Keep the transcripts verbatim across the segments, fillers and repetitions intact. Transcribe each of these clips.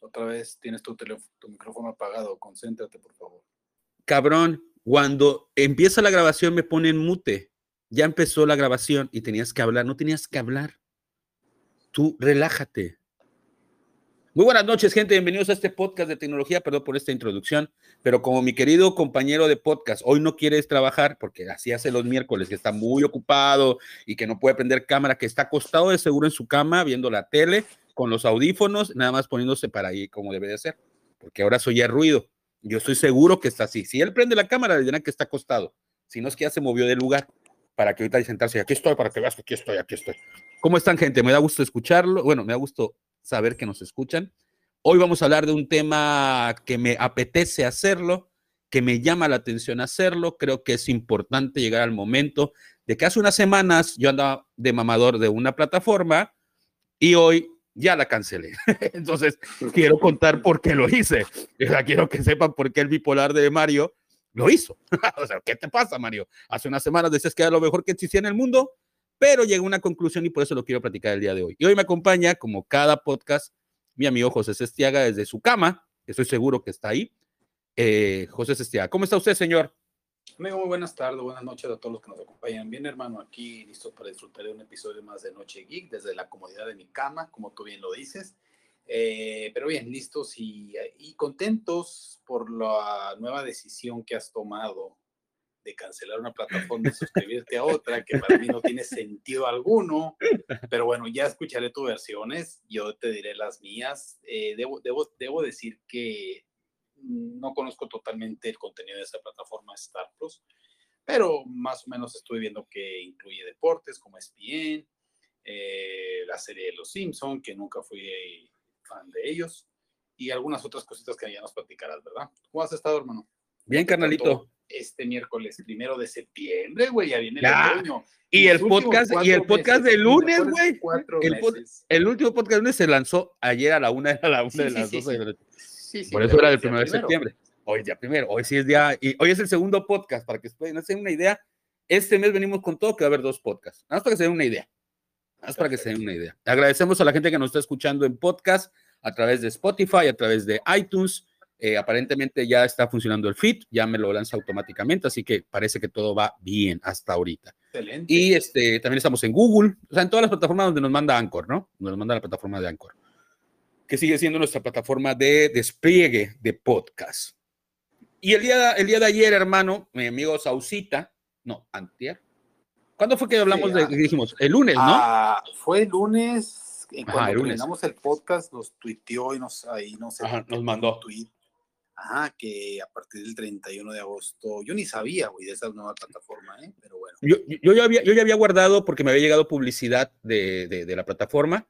Otra vez tienes tu, teléfono, tu micrófono apagado. Concéntrate, por favor. Cabrón, cuando empieza la grabación me ponen mute. Ya empezó la grabación y tenías que hablar. No tenías que hablar. Tú relájate. Muy buenas noches, gente. Bienvenidos a este podcast de tecnología. Perdón por esta introducción, pero como mi querido compañero de podcast hoy no quieres trabajar porque así hace los miércoles, que está muy ocupado y que no puede prender cámara, que está acostado de seguro en su cama viendo la tele con los audífonos, nada más poniéndose para ahí como debe de ser, porque ahora soy el ruido. Yo estoy seguro que está así. Si él prende la cámara, le dirán que está acostado. Si no, es que ya se movió del lugar para que ahorita y sentarse. Aquí estoy, para que veas que aquí estoy, aquí estoy. ¿Cómo están, gente? Me da gusto escucharlo. Bueno, me da gusto saber que nos escuchan. Hoy vamos a hablar de un tema que me apetece hacerlo, que me llama la atención hacerlo. Creo que es importante llegar al momento de que hace unas semanas yo andaba de mamador de una plataforma y hoy ya la cancelé. Entonces, quiero contar por qué lo hice. O sea, quiero que sepan por qué el bipolar de Mario lo hizo. O sea, ¿qué te pasa, Mario? Hace unas semanas decías que era lo mejor que existía en el mundo, pero llegué a una conclusión y por eso lo quiero platicar el día de hoy. Y hoy me acompaña, como cada podcast, mi amigo José Sestiaga desde su cama, que estoy seguro que está ahí. Eh, José Sestiaga, ¿cómo está usted, señor? Amigo, muy buenas tardes, buenas noches a todos los que nos acompañan. Bien, hermano, aquí listos para disfrutar de un episodio más de Noche Geek desde la comodidad de mi cama, como tú bien lo dices. Eh, pero bien, listos y, y contentos por la nueva decisión que has tomado de cancelar una plataforma y suscribirte a otra, que para mí no tiene sentido alguno. Pero bueno, ya escucharé tus versiones, yo te diré las mías. Eh, debo, debo, debo decir que no conozco totalmente el contenido de esa plataforma Star Plus, pero más o menos estoy viendo que incluye deportes como E S P N, eh, la serie de Los Simpson, que nunca fui fan de ellos, y algunas otras cositas que ya nos platicarás, ¿verdad? ¿Cómo has estado, hermano? Bien, carnalito. Este miércoles primero de septiembre, güey, ya viene el ya. otoño. Y el podcast, y el podcast de lunes, güey. El, pod, el último podcast de lunes se lanzó ayer a la una, a la una sí, de sí, las sí, doce sí. de la noche. Sí, sí, por eso era el primero de septiembre. Hoy es día primero, hoy sí es día, y hoy es el segundo podcast, para que ustedes no se den una idea. Este mes venimos con todo, que va a haber dos podcasts. Nada más para que se den una idea. Nada más para que se den una idea. Agradecemos a la gente que nos está escuchando en podcast, a través de Spotify, a través de iTunes. Eh, aparentemente ya está funcionando el feed, ya me lo lanza automáticamente, así que parece que todo va bien hasta ahorita. Excelente. Y este, también estamos en Google, o sea, en todas las plataformas donde nos manda Anchor, ¿no? Nos manda la plataforma de Anchor, que sigue siendo nuestra plataforma de despliegue de podcast. Y el día, el día de ayer, hermano, mi amigo Sausita, no, antier, ¿cuándo fue que hablamos sí, de, ah, dijimos? El lunes, ¿no? Ah, fue el lunes, Ajá, cuando el lunes. terminamos el podcast, nos tuiteó y nos, ahí nos, Ajá, nos mandó. Un tweet. Ajá, que a partir del treinta y uno de agosto, yo ni sabía, güey, de esa nueva plataforma, ¿eh? Pero bueno. Yo, yo, ya había, yo ya había guardado porque me había llegado publicidad de, de, de la plataforma,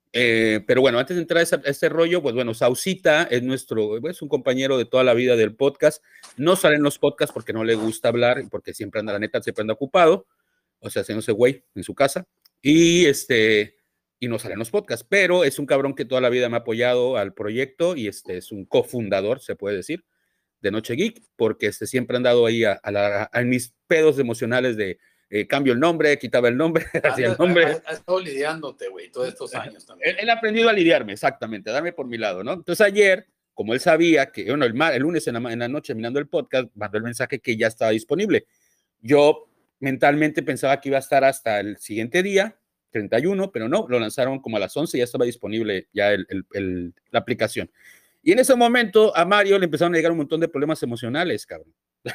eh, pero bueno, antes de entrar a, esa, a ese rollo, pues bueno, Sausita es nuestro, es un compañero de toda la vida del podcast, no sale en los podcasts porque no le gusta hablar, porque siempre anda, la neta, siempre anda ocupado, o sea, haciéndose güey en su casa, y este... y no salen los podcasts, pero es un cabrón que toda la vida me ha apoyado al proyecto y este es un cofundador, se puede decir, de Noche Geek, porque este siempre han dado ahí a, a, la, a mis pedos emocionales de eh, cambio el nombre, quitaba el nombre, hacía el nombre. Has ha, ha estado lidiándote, güey, todos estos años también. Él, él ha aprendido a lidiarme, exactamente, a darme por mi lado, ¿no? Entonces ayer, como él sabía que, bueno, el, el lunes en la, en la noche mirando el podcast, mandó el mensaje que ya estaba disponible. Yo mentalmente pensaba que iba a estar hasta el siguiente día, treinta y uno, pero no, lo lanzaron como a las once y ya estaba disponible ya el, el, el, la aplicación. Y en ese momento a Mario le empezaron a llegar un montón de problemas emocionales, cabrón.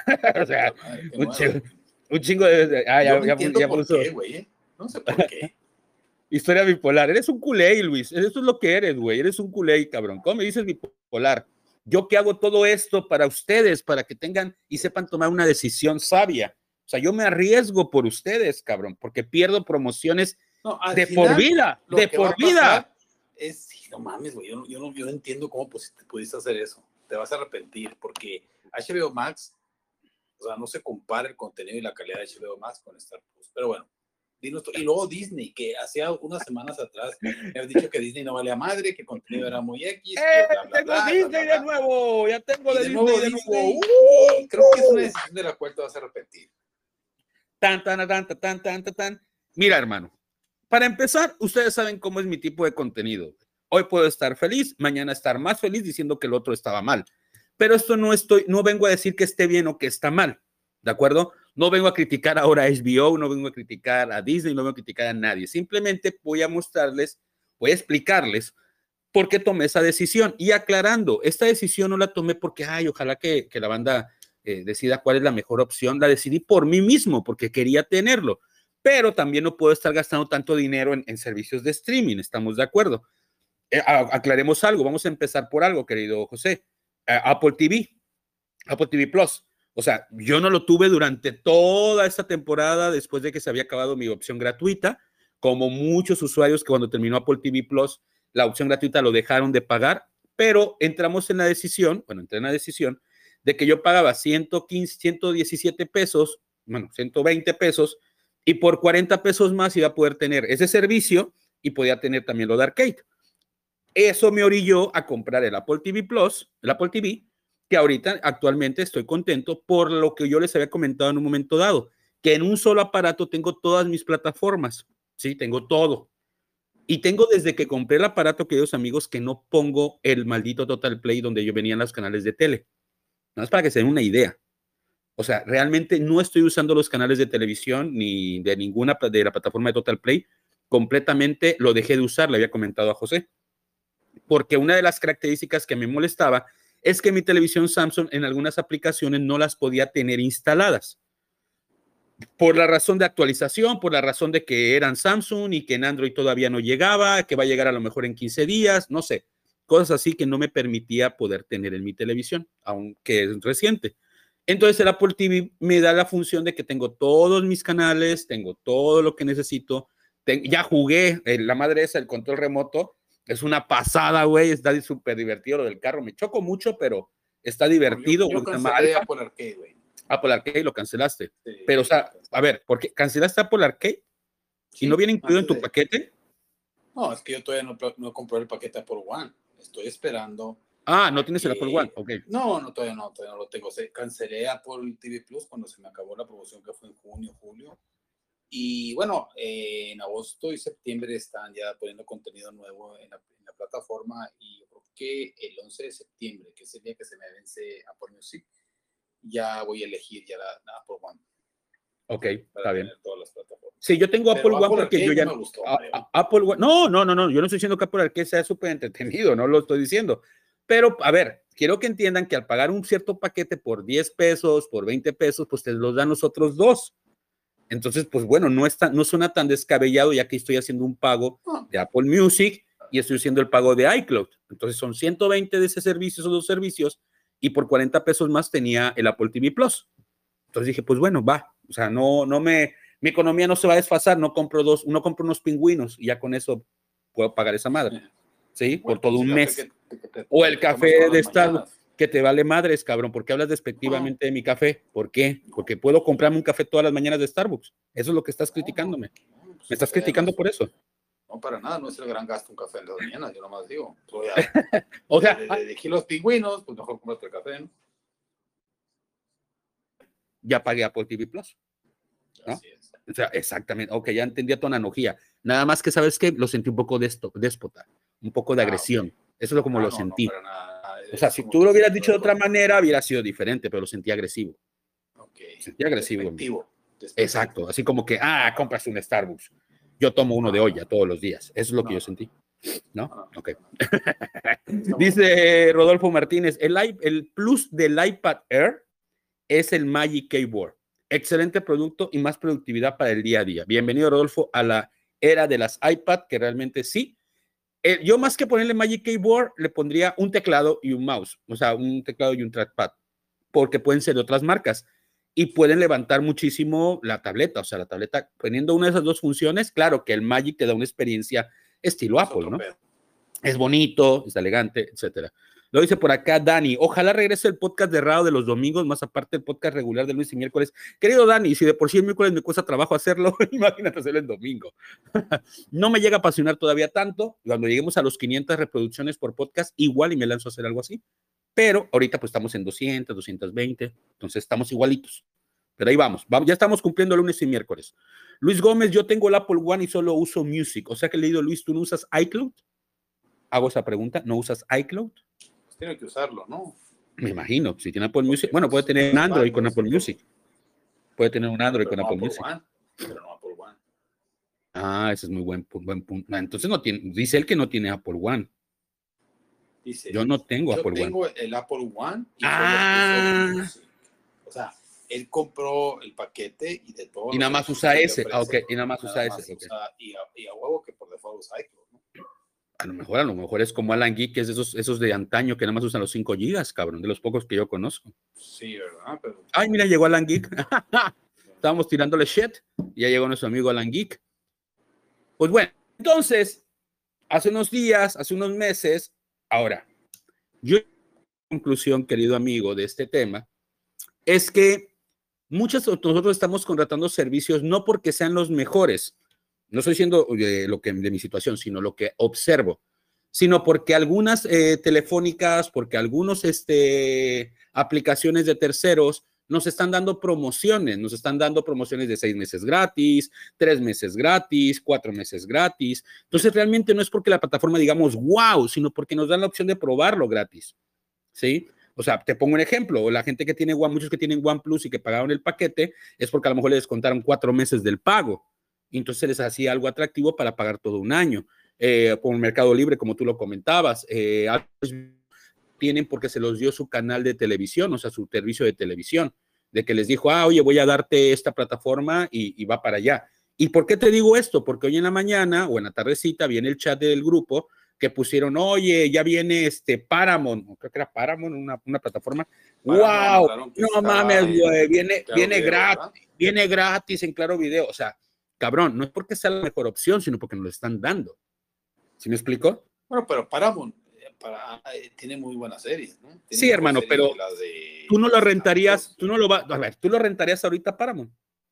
O sea, madre, un, chingo, un chingo de... de ah, ya, Yo ya, entiendo ya por puso. qué, güey. No sé por qué. Historia bipolar. Eres un culé, Luis. Eso es lo que eres, güey. Eres un culé, cabrón. ¿Cómo me dices bipolar? Yo que hago todo esto para ustedes, para que tengan y sepan tomar una decisión sabia. O sea, yo me arriesgo por ustedes, cabrón, porque pierdo promociones no, de final, por vida, de por vida. Es, sí, no mames, güey, yo, yo, no, yo no entiendo cómo pudiste hacer eso. Te vas a arrepentir, porque H B O Max, o sea, no se compara el contenido y la calidad de H B O Max con Star Plus. Pero bueno, dinos tú. Y luego Disney, que hacía unas semanas atrás me habías dicho que Disney no valía madre, que el contenido era muy X. ¡Eh! Que bla, bla, tengo bla, Disney bla, bla, de nuevo, ya tengo de, de Disney nuevo de Disney. nuevo. Uh, creo que es una decisión de la cual te vas a arrepentir. Tan, tan, tan, tan, tan, tan, tan. Mira, hermano, para empezar, ustedes saben cómo es mi tipo de contenido. Hoy puedo estar feliz, mañana estar más feliz diciendo que el otro estaba mal. Pero esto no estoy, no vengo a decir que esté bien o que está mal, ¿de acuerdo? No vengo a criticar ahora a H B O, no vengo a criticar a Disney, no vengo a criticar a nadie. Simplemente voy a mostrarles, voy a explicarles por qué tomé esa decisión. Y aclarando, esta decisión no la tomé porque, ay, ojalá que, que la banda eh, decida cuál es la mejor opción. La decidí por mí mismo, porque quería tenerlo. Pero también no puedo estar gastando tanto dinero en, en servicios de streaming, ¿estamos de acuerdo? Eh, aclaremos algo, vamos a empezar por algo, querido José. Uh, Apple T V, Apple T V Plus. O sea, yo no lo tuve durante toda esta temporada después de que se había acabado mi opción gratuita, como muchos usuarios que cuando terminó Apple T V Plus, la opción gratuita lo dejaron de pagar, pero entramos en la decisión, bueno, entré en la decisión de que yo pagaba ciento quince, ciento diecisiete pesos, bueno, ciento veinte pesos, y por cuarenta pesos más iba a poder tener ese servicio y podía tener también lo de Arcade. Eso me orilló a comprar el Apple T V Plus, el Apple T V, que ahorita actualmente estoy contento por lo que yo les había comentado en un momento dado, que en un solo aparato tengo todas mis plataformas, sí, tengo todo. Y tengo desde que compré el aparato, queridos amigos, que no pongo el maldito Total Play donde yo venían los canales de tele. No es para que se den una idea. O sea, realmente no estoy usando los canales de televisión ni de ninguna de la plataforma de Total Play. Completamente lo dejé de usar, le había comentado a José. Porque una de las características que me molestaba es que mi televisión Samsung en algunas aplicaciones no las podía tener instaladas. Por la razón de actualización, por la razón de que eran Samsung y que en Android todavía no llegaba, que va a llegar a lo mejor en quince días, no sé. Cosas así que no me permitía poder tener en mi televisión, aunque es reciente. Entonces el Apple T V me da la función de que tengo todos mis canales, tengo todo lo que necesito. Ya jugué, eh, la madre esa, el control remoto, es una pasada, güey, está súper divertido lo del carro. Me choco mucho, pero está divertido. No, yo, yo cancelé Apple Arcade, güey. Apple Arcade lo cancelaste. Sí, pero, o sea, a ver, ¿por qué cancelaste Apple Arcade? ¿Y sí, no viene incluido en tu de... paquete? No, es que yo todavía no, no compré el paquete Apple One. Estoy esperando. Ah, no tienes que... el Apple One, ok. No, no, todavía no, todavía no lo tengo. Se, cancelé Apple T V Plus cuando se me acabó la promoción que fue en junio, julio. Y bueno, eh, en agosto y septiembre están ya poniendo contenido nuevo en la, en la plataforma. Y yo creo que el once de septiembre, que es el día que se me vence Apple Music, ya voy a elegir ya la, la Apple One. Ok, está bien. Todas las plataformas. Sí, yo tengo Apple, Apple One porque yo ya... No me gustó, a, a, Apple One... No, no, no, no, yo no estoy diciendo que Apple Arcade sea súper entretenido, no lo estoy diciendo. Pero, a ver, quiero que entiendan que al pagar un cierto paquete por diez pesos, por veinte pesos, pues te los dan los otros dos. Entonces, pues bueno, no, está, no suena tan descabellado ya que estoy haciendo un pago de Apple Music y estoy haciendo el pago de iCloud. Entonces son ciento veinte de ese servicio, esos dos servicios, y por cuarenta pesos más tenía el Apple T V Plus. Entonces dije, pues bueno, va. O sea, no, no me, mi economía no se va a desfasar, no compro dos, no compro unos pingüinos y ya con eso puedo pagar esa madre. ¿Sí? Bueno, por todo un mes. Que, que te, o el café de Starbucks, que te vale madres, cabrón, porque hablas despectivamente oh. de mi café. ¿Por qué? Porque puedo comprarme un café todas las mañanas de Starbucks. Eso es lo que estás criticándome. No, no, pues ¿me estás criticando por eso? No, para nada, no es el gran gasto un café en las mañanas, yo nomás digo. Voy a, o sea, de, de, de, de los pingüinos, pues mejor comprarte el café, ¿no? Ya pagué Apple T V Plus, ¿no? Así es. O sea, exactamente, ok, ya entendí tu analogía. Nada más que, ¿sabes qué? Lo sentí un poco de esto, déspota, un poco de ah, agresión. Okay. Eso es lo como ah, lo no, sentí. No, nada, o sea, si tú lo hubieras dicho de otra manera, hubiera sido diferente, pero lo sentí agresivo. Ok. Sentí agresivo. Despectivo. Despectivo. Exacto, así como que, ah, compras un Starbucks. Yo tomo uno de olla todos los días. Eso es lo que yo sentí. ¿No? Ah, Ok. Dice Rodolfo Martínez, el, el plus del iPad Air es el Magic Keyboard. Excelente producto y más productividad para el día a día. Bienvenido, Rodolfo, a la era de las iPad, que realmente sí. Eh, yo más que ponerle Magic Keyboard, le pondría un teclado y un mouse. O sea, un teclado y un trackpad. Porque pueden ser de otras marcas. Y pueden levantar muchísimo la tableta. O sea, la tableta, poniendo una de esas dos funciones, claro que el Magic te da una experiencia estilo Apple, ¿no? Es bonito, es elegante, etcétera. Lo dice por acá Dani, ojalá regrese el podcast de Rao de los domingos, más aparte del podcast regular de lunes y miércoles. Querido Dani, si de por sí el miércoles me cuesta trabajo hacerlo, imagínate hacerlo el domingo. No me llega a apasionar todavía tanto. Cuando lleguemos a los quinientas reproducciones por podcast, igual y me lanzo a hacer algo así. Pero ahorita pues estamos en doscientas, doscientas veinte, entonces estamos igualitos. Pero ahí vamos, vamos, ya estamos cumpliendo lunes y miércoles. Luis Gómez, yo tengo el Apple One y solo uso Music. O sea que le digo, Luis, ¿tú no usas iCloud? hago esa pregunta, ¿no usas iCloud? Pues tiene que usarlo, ¿no? Me imagino, si tiene Apple Music, Porque, bueno, puede pues, tener un Android con pues, Apple Music. Puede tener un Android pero con no Apple Apple Music. One, pero no Apple One. Ah, ese es muy buen, buen punto. Ah, entonces no tiene, dice él que no tiene Apple One. Dice, Yo no tengo yo Apple tengo One. el Apple One y Ah. solo uso Music. O sea, él compró el paquete y de todos Y los nada más servicios usa que le ese. ofrece, Ah, ok. Y nada más nada usa más ese. Okay. usa, y, a, y a huevo que por default usa iCloud, ¿no? A lo mejor, a lo mejor es como Alan Geek, que es de esos, esos de antaño que nada más usan los cinco gigas, cabrón, de los pocos que yo conozco. Sí, ¿verdad? Pero... Ay, mira, llegó Alan Geek. Estábamos tirándole shit y ya llegó nuestro amigo Alan Geek. Pues bueno, entonces, hace unos días, hace unos meses, ahora, yo, conclusión, querido amigo, de este tema, es que muchos nosotros estamos contratando servicios no porque sean los mejores, no estoy diciendo de, lo que, de mi situación, sino lo que observo, sino porque algunas eh, telefónicas, porque algunos este, aplicaciones de terceros nos están dando promociones, nos están dando promociones de seis meses gratis, tres meses gratis, cuatro meses gratis. Entonces, realmente no es porque la plataforma digamos wow, sino porque nos dan la opción de probarlo gratis, ¿sí? O sea, te pongo un ejemplo, la gente que tiene One, muchos que tienen OnePlus y que pagaron el paquete, es porque a lo mejor les descontaron cuatro meses del pago. Entonces les hacía algo atractivo para pagar todo un año. Eh, por Mercado Libre, como tú lo comentabas, eh, tienen porque se los dio su canal de televisión, o sea, su servicio de televisión, de que les dijo, ah, oye, voy a darte esta plataforma y, y va para allá. ¿Y por qué te digo esto? Porque hoy en la mañana o en la tardecita viene el chat del grupo que pusieron, oye, ya viene este Paramount, creo que era Paramount, una, una plataforma. Paramount, ¡wow! No mames, güey, viene, viene video, gratis, ¿verdad? Viene gratis en Claro Video. O sea, cabrón, no es porque sea la mejor opción, sino porque nos lo están dando. ¿Sí me explico? Bueno, pero Paramount para, eh, tiene muy buenas series, ¿no? Tiene sí, hermano, pero de... tú no lo rentarías, tú no lo vas, a ver, ¿tú lo rentarías ahorita Paramount?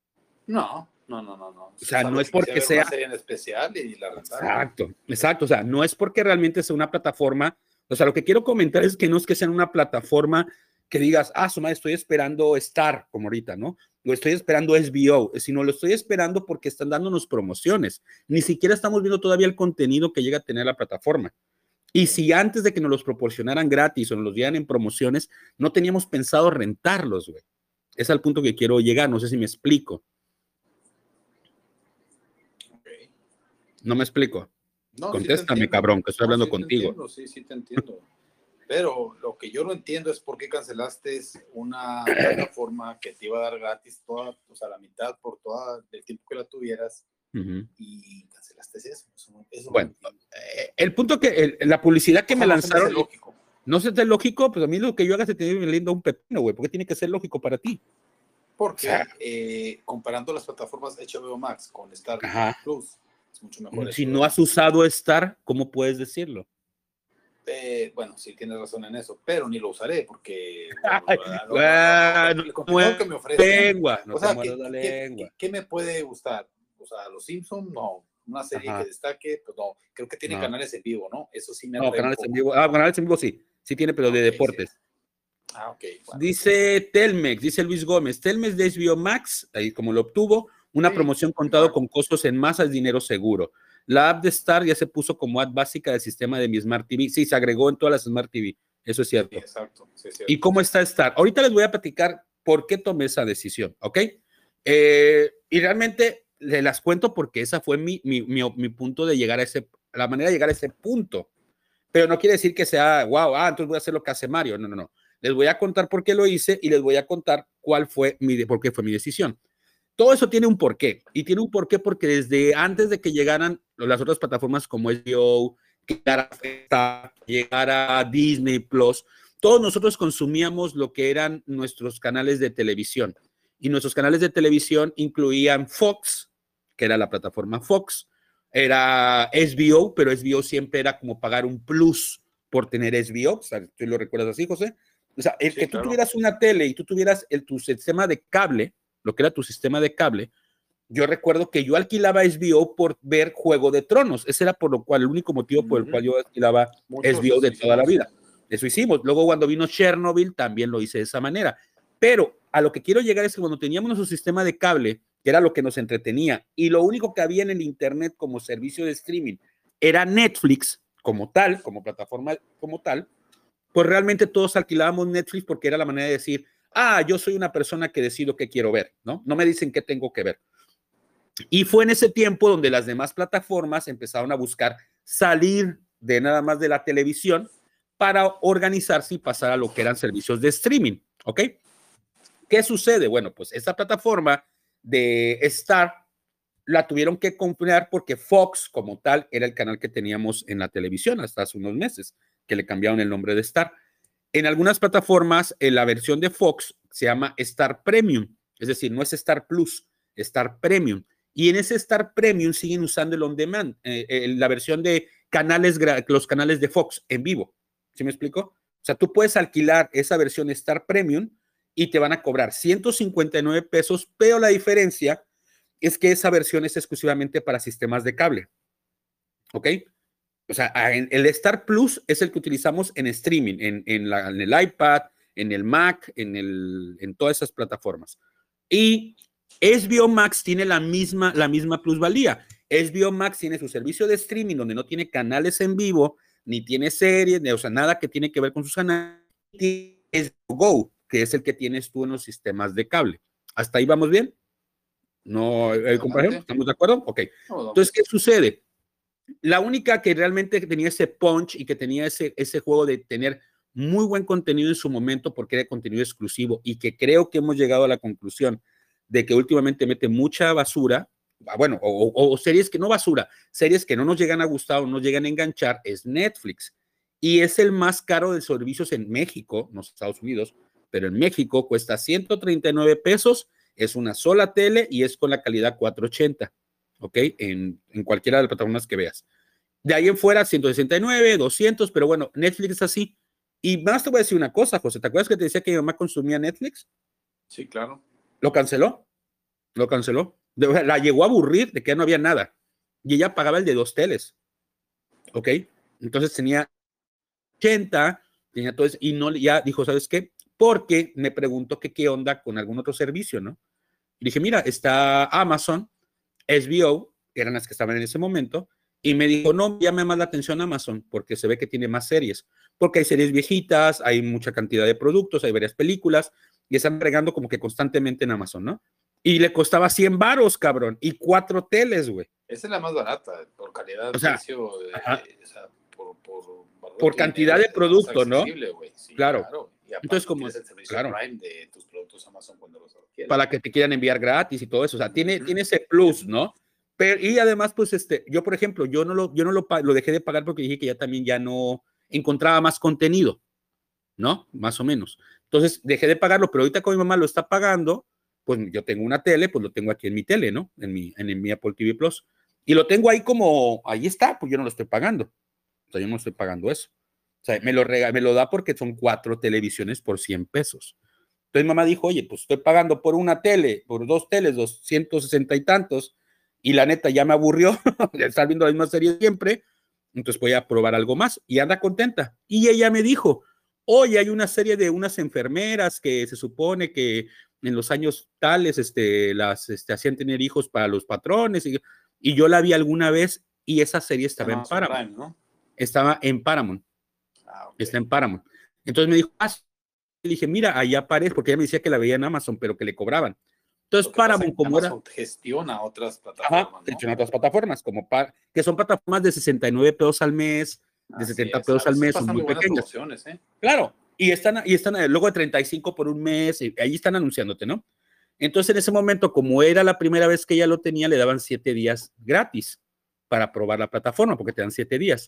No, no, no, no, no. O sea, o sea no es porque sea una serie en especial y la rentaron. Exacto, exacto, o sea, no es porque realmente sea una plataforma, o sea, lo que quiero comentar es que no es que sea una plataforma que digas, ah, su madre, estoy esperando Star, como ahorita, ¿no? Lo estoy esperando S B O, sino lo estoy esperando porque están dándonos promociones. Ni siquiera estamos viendo todavía el contenido que llega a tener la plataforma. Y si antes de que nos los proporcionaran gratis o nos los dieran en promociones, no teníamos pensado rentarlos, güey. Es al punto que quiero llegar, no sé si me explico. Okay. No me explico. No, contéstame, sí cabrón, que estoy no, hablando sí contigo. Entiendo, sí, sí te entiendo. Pero lo que yo no entiendo es por qué cancelaste una plataforma que te iba a dar gratis toda, o sea, la mitad por todo el tiempo que la tuvieras. Uh-huh. Y cancelaste eso. eso, eso bueno, no eh, el punto que el, la publicidad que o sea, me no lanzaron. Se me hace lógico. No se te lógico, pues a mí lo que yo haga se tiene lindo un pepino, güey. ¿Por qué tiene que ser lógico para ti? Porque o sea, eh, comparando las plataformas H B O Max con Star ajá. Plus, es mucho mejor. Si eso, no has usado Star, ¿cómo puedes decirlo? Eh, bueno, sí tienes razón en eso, pero ni lo usaré porque bueno, lo que me ofrece, lengua, no o sea, te ¿qué, la ¿qué, lengua. ¿qué, ¿qué me puede gustar? O sea, Los Simpsons, no, una serie Ajá. que destaque, pues no, creo que tiene no. canales en vivo, ¿no? Eso sí me No, canales en vivo, ah, canales en vivo sí, sí tiene, pero okay, de deportes. Sí. Ah, ok. Bueno. Dice Telmex, dice Luis Gómez, Telmex de H B O Max, ahí como lo obtuvo, una sí, promoción contado igual. Con costos en masa es dinero seguro. La app de Star ya se puso como app básica del sistema de mi Smart T V. Sí, se agregó en todas las Smart T V. Eso es cierto. Sí, exacto. Sí, es cierto. ¿Y cómo está Star? Ahorita les voy a platicar por qué tomé esa decisión, ¿ok? Eh, y realmente les las cuento porque esa fue mi, mi, mi, mi punto de llegar a ese, la manera de llegar a ese punto. Pero no quiere decir que sea, wow, ah, entonces voy a hacer lo que hace Mario. No, no, no. Les voy a contar por qué lo hice y les voy a contar cuál fue mi, por qué fue mi decisión. Todo eso tiene un porqué, y tiene un porqué porque desde antes de que llegaran las otras plataformas como H B O, llegara, llegara Disney Plus, todos nosotros consumíamos lo que eran nuestros canales de televisión, y nuestros canales de televisión incluían Fox, que era la plataforma Fox, era S B O, pero S B O siempre era como pagar un plus por tener S B O, o sea, ¿tú lo recuerdas así, José? O sea, el sí, que tú claro. tuvieras una tele y tú tuvieras el, tu sistema de cable, lo que era tu sistema de cable, yo recuerdo que yo alquilaba S B O por ver Juego de Tronos. Ese era por lo cual, el único motivo por el cual yo alquilaba Muchos S B O de toda hicimos. La vida. Eso hicimos. Luego cuando vino Chernobyl también lo hice de esa manera. Pero a lo que quiero llegar es que cuando teníamos nuestro sistema de cable, que era lo que nos entretenía, y lo único que había en el internet como servicio de streaming era Netflix, como tal, como plataforma como tal, pues realmente todos alquilábamos Netflix porque era la manera de decir, ah, yo soy una persona que decido qué quiero ver, ¿no? No me dicen qué tengo que ver. Y fue en ese tiempo donde las demás plataformas empezaron a buscar salir de nada más de la televisión para organizarse y pasar a lo que eran servicios de streaming, ¿ok? ¿Qué sucede? Bueno, pues esta plataforma de Star la tuvieron que comprar porque Fox como tal era el canal que teníamos en la televisión hasta hace unos meses, que le cambiaron el nombre de Star. En algunas plataformas, en la versión de Fox se llama Star Premium, es decir, no es Star Plus, Star Premium. Y en ese Star Premium siguen usando el on demand, eh, eh, la versión de canales, los canales de Fox en vivo. ¿Sí me explico? O sea, tú puedes alquilar esa versión Star Premium y te van a cobrar ciento cincuenta y nueve pesos, pero la diferencia es que esa versión es exclusivamente para sistemas de cable. ¿Ok? O sea, el Star Plus es el que utilizamos en streaming, en, en, la, en el iPad, en el Mac, en, el, en todas esas plataformas. Y H B O Max tiene la misma, la misma plusvalía. H B O Max tiene su servicio de streaming donde no tiene canales en vivo, ni tiene series, ni, o sea, nada que tiene que ver con sus canales. Y es Go, que es el que tienes tú en los sistemas de cable. ¿Hasta ahí vamos bien? ¿No, eh, compañero? ¿Estamos de acuerdo? Ok. Entonces, ¿qué sucede? La única que realmente tenía ese punch y que tenía ese, ese juego de tener muy buen contenido en su momento porque era contenido exclusivo y que creo que hemos llegado a la conclusión de que últimamente mete mucha basura, bueno, o, o, o series que no basura, series que no nos llegan a gustar o no nos llegan a enganchar, es Netflix. Y es el más caro de servicios en México, no Estados Unidos, pero en México cuesta ciento treinta y nueve pesos, es una sola tele y es con la calidad cuatrocientos ochenta. ¿Ok? En, en cualquiera de las plataformas que veas. De ahí en fuera, ciento sesenta y nueve, doscientos, pero bueno, Netflix es así. Y más te voy a decir una cosa, José, ¿te acuerdas que te decía que mi mamá consumía Netflix? Sí, claro. ¿Lo canceló? Lo canceló. De, la llegó a aburrir de que ya no había nada. Y ella pagaba el de dos teles. ¿Ok? Entonces tenía ochenta, tenía todo eso, y no, ya dijo, ¿sabes qué? Porque me preguntó que qué onda con algún otro servicio, ¿no? Y dije, mira, está Amazon, H B O, que eran las que estaban en ese momento, y me dijo, no, llame más la atención Amazon, porque se ve que tiene más series, porque hay series viejitas, hay mucha cantidad de productos, hay varias películas, y están regando como que constantemente en Amazon, ¿no? Y le costaba cien varos, cabrón, y cuatro teles, güey. Esa es la más barata, por calidad, o sea, precio, eh, eh, o sea, por, por, por cantidad de producto, ¿no? Sí, claro. claro. Y Entonces, como tienes el servicio claro, Prime de tus productos Amazon cuando los adquieres. Para que te quieran enviar gratis y todo eso. O sea, tiene, uh-huh. tiene ese plus, ¿no? Pero, y además, pues, este, yo, por ejemplo, yo no lo, yo no lo, lo dejé de pagar porque dije que ya también ya no encontraba más contenido, ¿no? Más o menos. Entonces, dejé de pagarlo, pero ahorita como mi mamá lo está pagando, pues yo tengo una tele, pues lo tengo aquí en mi tele, ¿no? En mi, en, en mi Apple T V Plus. Y lo tengo ahí como, ahí está, pues yo no lo estoy pagando. O sea, yo no estoy pagando eso. O sea, me lo, rega, me lo da porque son cuatro televisiones por cien pesos. Entonces mamá dijo, oye, pues estoy pagando por una tele, por dos teles, doscientos sesenta y tantos, y la neta ya me aburrió de estar viendo la misma serie siempre, entonces voy a probar algo más, y anda contenta. Y ella me dijo, oye, hay una serie de unas enfermeras que se supone que en los años tales este, las este, hacían tener hijos para los patrones, y, y yo la vi alguna vez, y esa serie estaba en Paramount. Prime, ¿no? Estaba en Paramount. Ah, okay. Está en Paramount. Entonces me dijo, ah, le dije, mira, ahí aparece, porque ella me decía que la veía en Amazon, pero que le cobraban. Entonces, Paramount, como Amazon era... gestiona otras plataformas, Ajá, ¿no? Gestiona otras plataformas, como para, que son plataformas de sesenta y nueve pesos al mes, de Así setenta es, pesos al mes, son muy pequeñas. ¿eh? Claro, y están, y están luego de treinta y cinco por un mes, y ahí están anunciándote, ¿no? Entonces, en ese momento, como era la primera vez que ella lo tenía, le daban siete días gratis para probar la plataforma, porque te dan siete días.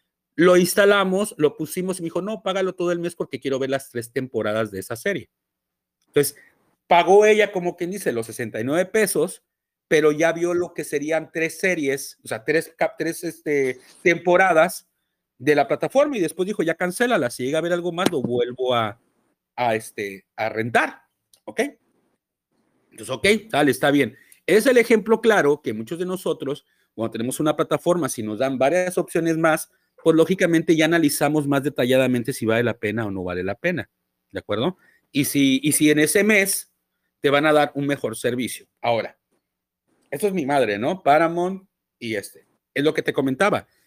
Lo instalamos, lo pusimos y me dijo, no, págalo todo el mes porque quiero ver las tres temporadas de esa serie. Entonces, pagó ella, como quien dice, los sesenta y nueve pesos, pero ya vio lo que serían tres series, o sea, tres, tres este, temporadas de la plataforma y después dijo, ya cancélala, si llega a ver algo más, lo vuelvo a, a, este, a rentar, ¿ok? Entonces, ok, tal, está bien. Es el ejemplo claro que muchos de nosotros, cuando tenemos una plataforma, si nos dan varias opciones más, pues lógicamente ya analizamos más detalladamente si vale la pena o no vale la pena, ¿de acuerdo? Y si, y si en ese mes te van a dar un mejor servicio. Ahora, esto es mi madre, ¿no? Paramount y este. Es lo que te comentaba.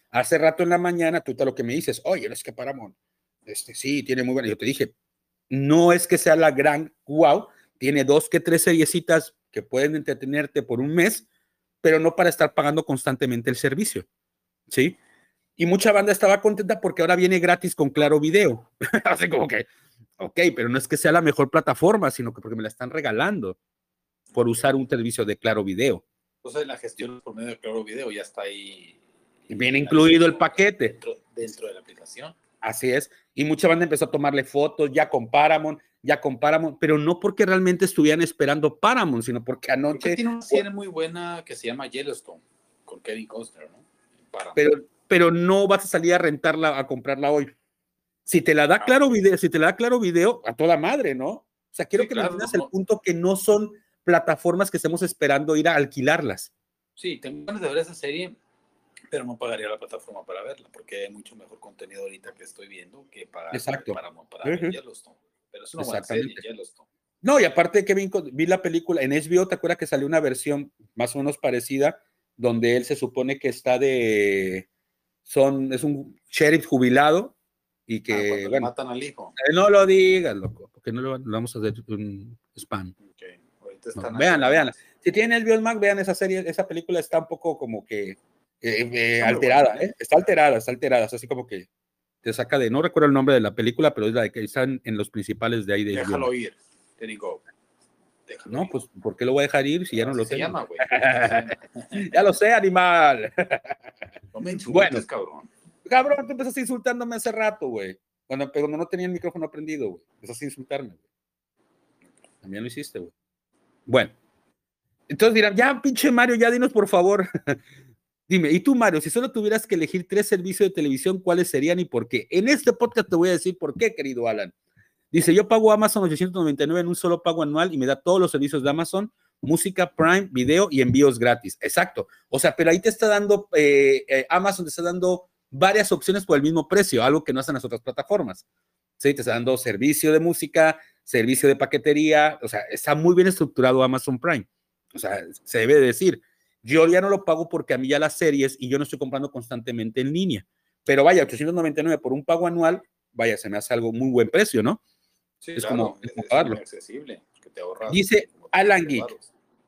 Hace rato en la mañana, tú te lo que me dices, oye, es que Paramount, este, sí, tiene muy buena. Yo te dije, no es que sea la gran wow, tiene dos que tres seriecitas que pueden entretenerte por un mes, pero no para estar pagando constantemente el servicio, ¿sí? Y mucha banda estaba contenta porque ahora viene gratis con Claro Video. Así como que, ok, pero no es que sea la mejor plataforma, sino que porque me la están regalando por usar un servicio de Claro Video. Entonces la gestión por medio de Claro Video ya está ahí. Viene incluido el paquete. Dentro, dentro de la aplicación. Así es. Y mucha banda empezó a tomarle fotos, ya con Paramount, ya con Paramount, pero no porque realmente estuvieran esperando Paramount, sino porque anoche... Porque tiene una serie muy buena que se llama Yellowstone, con Kevin Costner, ¿no? Pero, pero no vas a salir a rentarla, a comprarla hoy. Si te la da ah, Claro Video, si te la da Claro Video, a toda madre, ¿no? O sea, quiero sí, que claro, me entiendas no, el punto que no son plataformas que estemos esperando ir a alquilarlas. Sí, tengo ganas de ver esa serie, pero no pagaría la plataforma para verla, porque hay mucho mejor contenido ahorita que estoy viendo que pagar Exacto. para, para ver uh-huh. Yellowstone. Pero es una buena serie, Yellowstone. No, y aparte que vi, vi la película en H B O, ¿te acuerdas que salió una versión más o menos parecida, donde él se supone que está de... son es un sheriff jubilado y que... Ah, bueno, matan al hijo. Eh, no lo digas, loco, porque no lo, lo vamos a hacer un spam. Okay. Ahorita No, véanla, véanla. Si tienen H B O Max, vean esa serie, esa película está un poco como que eh, eh, alterada, buena, ¿eh? Está alterada, está alterada, es así como que te saca de, no recuerdo el nombre de la película, pero es la de que están en los principales de ahí de Déjalo H B O. Ir, let it go. Déjalo no, ir. Pues, ¿por qué lo voy a dejar ir si ya no lo se tengo? Llama, güey. Ya lo sé, animal. No me insultes, bueno, cabrón. Cabrón, tú empezaste insultándome hace rato, güey. Cuando, cuando no tenía el micrófono prendido, güey. Empezaste a insultarme, güey. También lo hiciste, güey. Bueno. Entonces dirán, ya, pinche Mario, ya dinos, por favor. Dime, ¿y tú, Mario, si solo tuvieras que elegir tres servicios de televisión, cuáles serían y por qué? En este podcast te voy a decir por qué, querido Alan. Dice, yo pago Amazon ochocientos noventa y nueve en un solo pago anual y me da todos los servicios de Amazon, música, Prime, video y envíos gratis. Exacto. O sea, pero ahí te está dando, eh, eh, Amazon te está dando varias opciones por el mismo precio, algo que no hacen las otras plataformas. Sí, te está dando servicio de música, servicio de paquetería, o sea, está muy bien estructurado Amazon Prime. O sea, se debe decir, yo ya no lo pago porque a mí ya las series y yo no estoy comprando constantemente en línea. Pero vaya, ochocientos noventa y nueve por un pago anual, vaya, se me hace algo muy buen precio, ¿no? Sí, es claro, como, es, como es muy accesible, que te ahorras. Dice Alan Geek.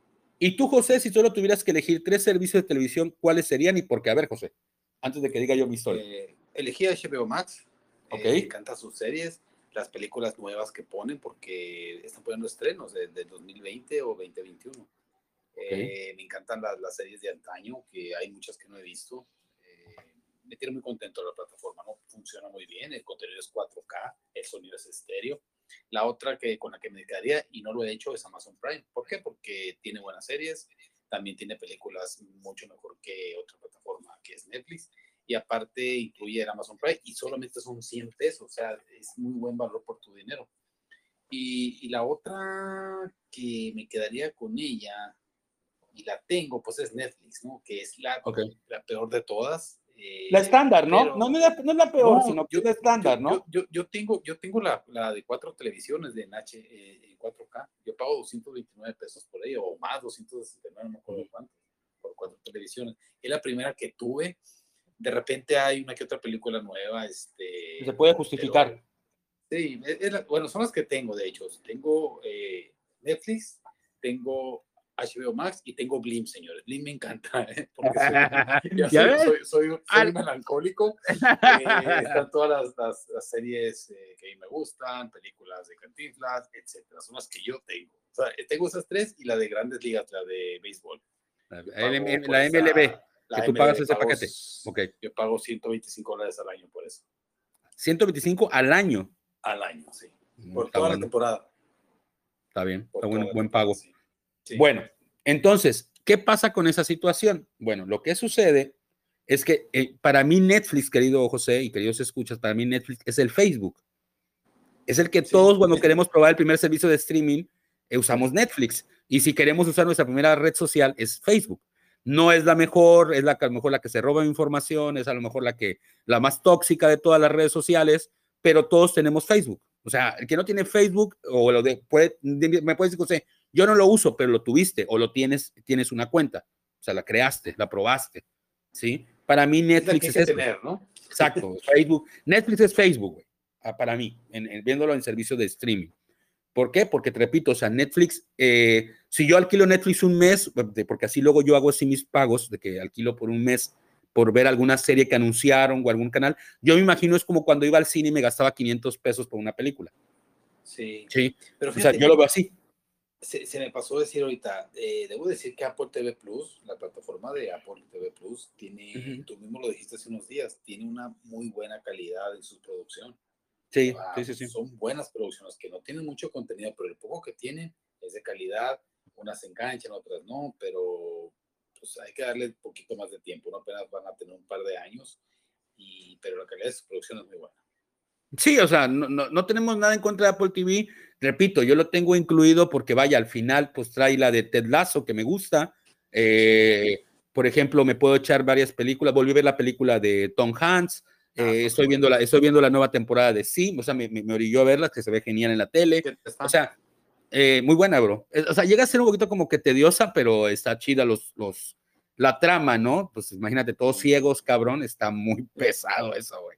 Y tú, José, si solo tuvieras que elegir tres servicios de televisión, ¿cuáles serían y por qué? A ver, José, antes de que diga yo mi historia. Eh, elegí a H B O Max. Okay. Eh, me encantan sus series, las películas nuevas que ponen, porque están poniendo estrenos de, de dos mil veinte o veinte veintiuno. Okay. Eh, me encantan las, las series de antaño, que hay muchas que no he visto. Eh, me tiene muy contento la plataforma, ¿no? Funciona muy bien, el contenido es cuatro K, el sonido es estéreo. La otra que con la que me quedaría, y no lo he hecho, es Amazon Prime. ¿Por qué? Porque tiene buenas series, también tiene películas mucho mejor que otra plataforma que es Netflix, y aparte incluye el Amazon Prime, y solamente son cien pesos, o sea, es muy buen valor por tu dinero. Y, y la otra que me quedaría con ella, y la tengo, pues es Netflix, ¿no? Que es la, okay. la peor de todas. Eh, la estándar, ¿no? Pero, no, no, es la, no es la peor, no, sino que yo, es la estándar, yo, ¿no? Yo, yo, yo tengo, yo tengo la, la de cuatro televisiones de en, H, eh, en cuatro K. Yo pago doscientos veintinueve pesos por ella, o más, doscientos sesenta y nueve, no me acuerdo cuánto, por cuatro televisiones. Es la primera que tuve. De repente hay una que otra película nueva. Este, se puede justificar. Pero, sí, es, es la, bueno, son las que tengo, de hecho. Tengo eh, Netflix, tengo H B O Max y tengo Blim, señores. Blim me encanta, ¿eh? Porque soy, ya soy, soy, soy, soy Al... melancólico. Eh, están todas las, las, las series eh, que a mí me gustan, películas de Cantinflas, etcétera. Son las que yo tengo. O sea, tengo esas tres y la de Grandes Ligas, la de béisbol. La, la M L B, la que tú pagas ese pago, paquete. Okay. Yo pago ciento veinticinco dólares al año por eso. ciento veinticinco al año. Al año, sí. Por está toda bueno. la temporada. Está bien, por está bueno, buen pago. Sí. Sí. Bueno, entonces, ¿qué pasa con esa situación? Bueno, lo que sucede es que eh, para mí Netflix, querido José y queridos escuchas, para mí Netflix es el Facebook. Es el que sí. todos cuando queremos probar el primer servicio de streaming eh, usamos Netflix. Y si queremos usar nuestra primera red social es Facebook. No es la mejor, es la que a lo mejor la que se roba información, es a lo mejor la que la más tóxica de todas las redes sociales, pero todos tenemos Facebook. O sea, el que no tiene Facebook o lo de, puede, me puede decir, José, yo no lo uso, pero lo tuviste o lo tienes, tienes una cuenta. O sea, la creaste, la probaste, ¿sí? Para mí Netflix es, es, es tener, ¿no? Exacto, Facebook. Netflix es Facebook, güey, para mí, en, en, viéndolo en servicio de streaming. ¿Por qué? Porque te repito, o sea, Netflix, eh, si yo alquilo Netflix un mes, porque así luego yo hago así mis pagos, de que alquilo por un mes por ver alguna serie que anunciaron o algún canal, yo me imagino es como cuando iba al cine y me gastaba quinientos pesos por una película. Sí. Sí. Pero fíjate, o sea, yo lo veo así. Se, se me pasó decir ahorita, eh, debo decir que Apple T V Plus, la plataforma de Apple T V Plus, tiene, uh-huh. tú mismo lo dijiste hace unos días, tiene una muy buena calidad en su producción. Sí, ah, sí, sí, sí. Son buenas producciones que no tienen mucho contenido, pero el poco que tienen es de calidad. Unas se enganchan, otras no, pero pues hay que darle un poquito más de tiempo, ¿no? Apenas van a tener un par de años, y, pero la calidad de su producción es muy buena. Sí, o sea, no, no, no tenemos nada en contra de Apple T V. Repito, yo lo tengo incluido porque, vaya, al final, pues trae la de Ted Lasso, que me gusta. Eh, por ejemplo, me puedo echar varias películas. Volví a ver la película de Tom Hanks. Eh, ah, estoy, viendo la, estoy viendo la nueva temporada de Sí, o sea, me, me, me orilló a verla, que se ve genial en la tele. O sea, eh, muy buena, bro. O sea, llega a ser un poquito como que tediosa, pero está chida los, los, la trama, ¿no? Pues imagínate, todos ciegos, cabrón, está muy pesado eso, güey.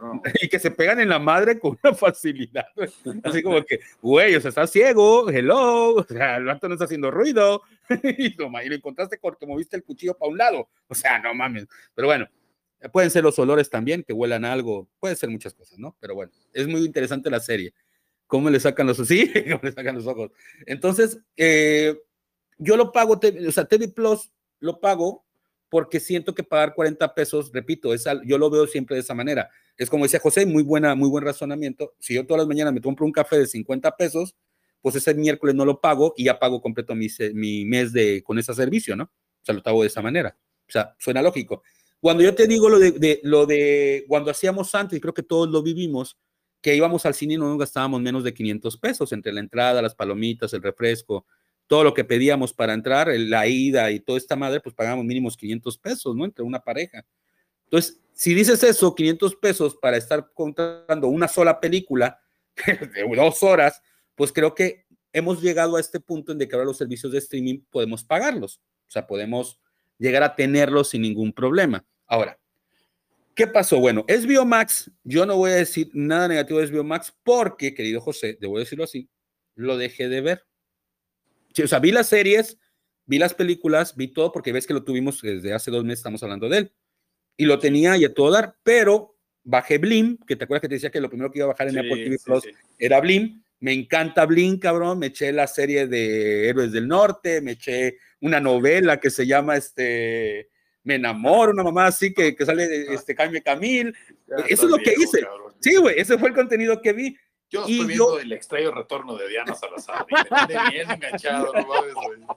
Y que se pegan en la madre con una facilidad, güey. Así como que, güey, o sea, está ciego, hello, o sea, el vato no está haciendo ruido, y, toma, y lo encontraste porque moviste el cuchillo para un lado, o sea, no mames. Pero bueno, pueden ser los olores también, que huelan algo, pueden ser muchas cosas, ¿no? Pero bueno, es muy interesante la serie. ¿Cómo le sacan los ojos? Sí, cómo le sacan los ojos. Entonces, eh, yo lo pago, o sea, T V Plus lo pago porque siento que pagar cuarenta pesos, repito, es al, yo lo veo siempre de esa manera. Es como decía José, muy, buena, muy buen razonamiento. Si yo todas las mañanas me compro un café de cincuenta pesos, pues ese miércoles no lo pago y ya pago completo mi, mi mes de, con ese servicio, ¿no? O sea, lo pago de esa manera. O sea, suena lógico. Cuando yo te digo lo de, de, lo de cuando hacíamos antes, y creo que todos lo vivimos, que íbamos al cine y no nos gastábamos menos de quinientos pesos entre la entrada, las palomitas, el refresco, todo lo que pedíamos para entrar, la ida y toda esta madre, pues pagábamos mínimos quinientos pesos, ¿no? Entre una pareja. Entonces, si dices eso, quinientos pesos para estar contando una sola película de dos horas, pues creo que hemos llegado a este punto en de que ahora los servicios de streaming podemos pagarlos. O sea, podemos llegar a tenerlos sin ningún problema. Ahora, ¿qué pasó? Bueno, H B O Max, yo no voy a decir nada negativo de H B O Max porque, querido José, debo decirlo así, lo dejé de ver. Sí, o sea, vi las series, vi las películas, vi todo, porque ves que lo tuvimos desde hace dos meses, estamos hablando de él. Y lo tenía y a todo dar, pero bajé Blim, que te acuerdas que te decía que lo primero que iba a bajar en sí, Apple T V sí, Plus sí. era Blim. Me encanta Blim, cabrón. Me eché la serie de Héroes del Norte, me eché una novela que se llama este... Me enamoro, una mamá así que, que sale este Jaime Camil. Eso es lo viejo, que hice. Cabrón. Sí, güey, ese fue el contenido que vi. Yo estoy y viendo yo... el extraño retorno de Diana Salazar. Y me tiene bien enganchado, no mames,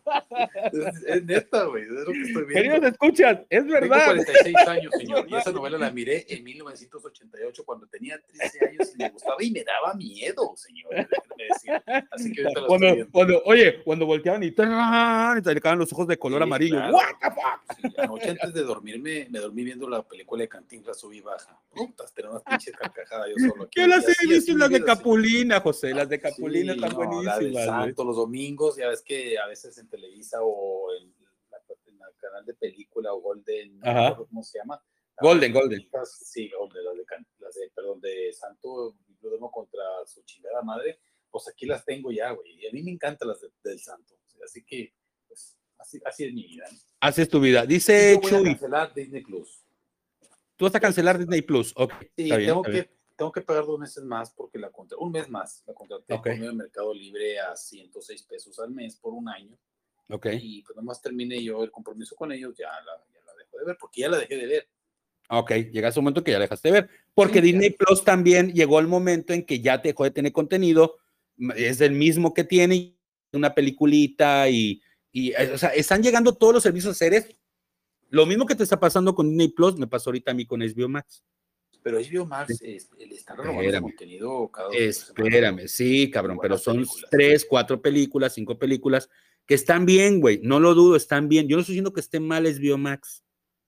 güey. Es, es neta, güey. Es lo que estoy viendo. Queridos, escuchas, es verdad. Tengo cuarenta y seis años, señor. Y esa novela la miré en mil novecientos ochenta y ocho cuando tenía trece años y me gustaba y me daba miedo, señor. Déjenme decir. Así que ahorita lo cuando, estoy viendo. Cuando, oye, cuando volteaban y, ¡tarán! Y te acaban los ojos de color sí, amarillo. Claro. What the fuck? Sí, anoche antes de dormirme, me dormí viendo la película de Cantinflas Sub y Baja. Putas, tenía unas pinches carcajadas yo solo. Aquí. Yo las he visto, las de Capulina, José. Las de Capulina sí, están no, buenísimas. La del Santo, los domingos, ya ves que a veces en Televisa o en, la, en el canal de película o Golden, no, ¿cómo se llama? Golden, las Golden. Sí, Golden, las de, las de, perdón, de Santo, yo duermo contra su chingada madre, pues aquí las tengo ya, güey. Y a mí me encantan las de, del Santo. Así que, pues, así, así es mi vida, ¿no? Así es tu vida. Dice yo voy Chuy. a cancelar Disney Plus. Tú vas a cancelar Disney Plus, ok. Sí, está bien, tengo está que... bien. Tengo que pagar dos meses más porque la contraté, un mes más, la contraté okay. por medio de Mercado Libre a ciento seis pesos al mes por un año. Ok. Y pues nomás terminé yo el compromiso con ellos, ya la, ya la dejo de ver, porque ya la dejé de ver. Ok, llegaste a un momento que ya la dejaste de ver, porque sí, Disney ya. Plus también llegó el momento en que ya te dejó de tener contenido, es el mismo que tiene una peliculita y, y o sea, están llegando todos los servicios a series. Lo mismo que te está pasando con Disney Plus, me pasó ahorita a mí con H B O Max. Pero H B O Max es, le está renovando su contenido cada dos Espérame, sí, cabrón, pero son películas. tres, cuatro películas, cinco películas que están bien, güey, no lo dudo, están bien. Yo no estoy diciendo que esté mal H B O Max,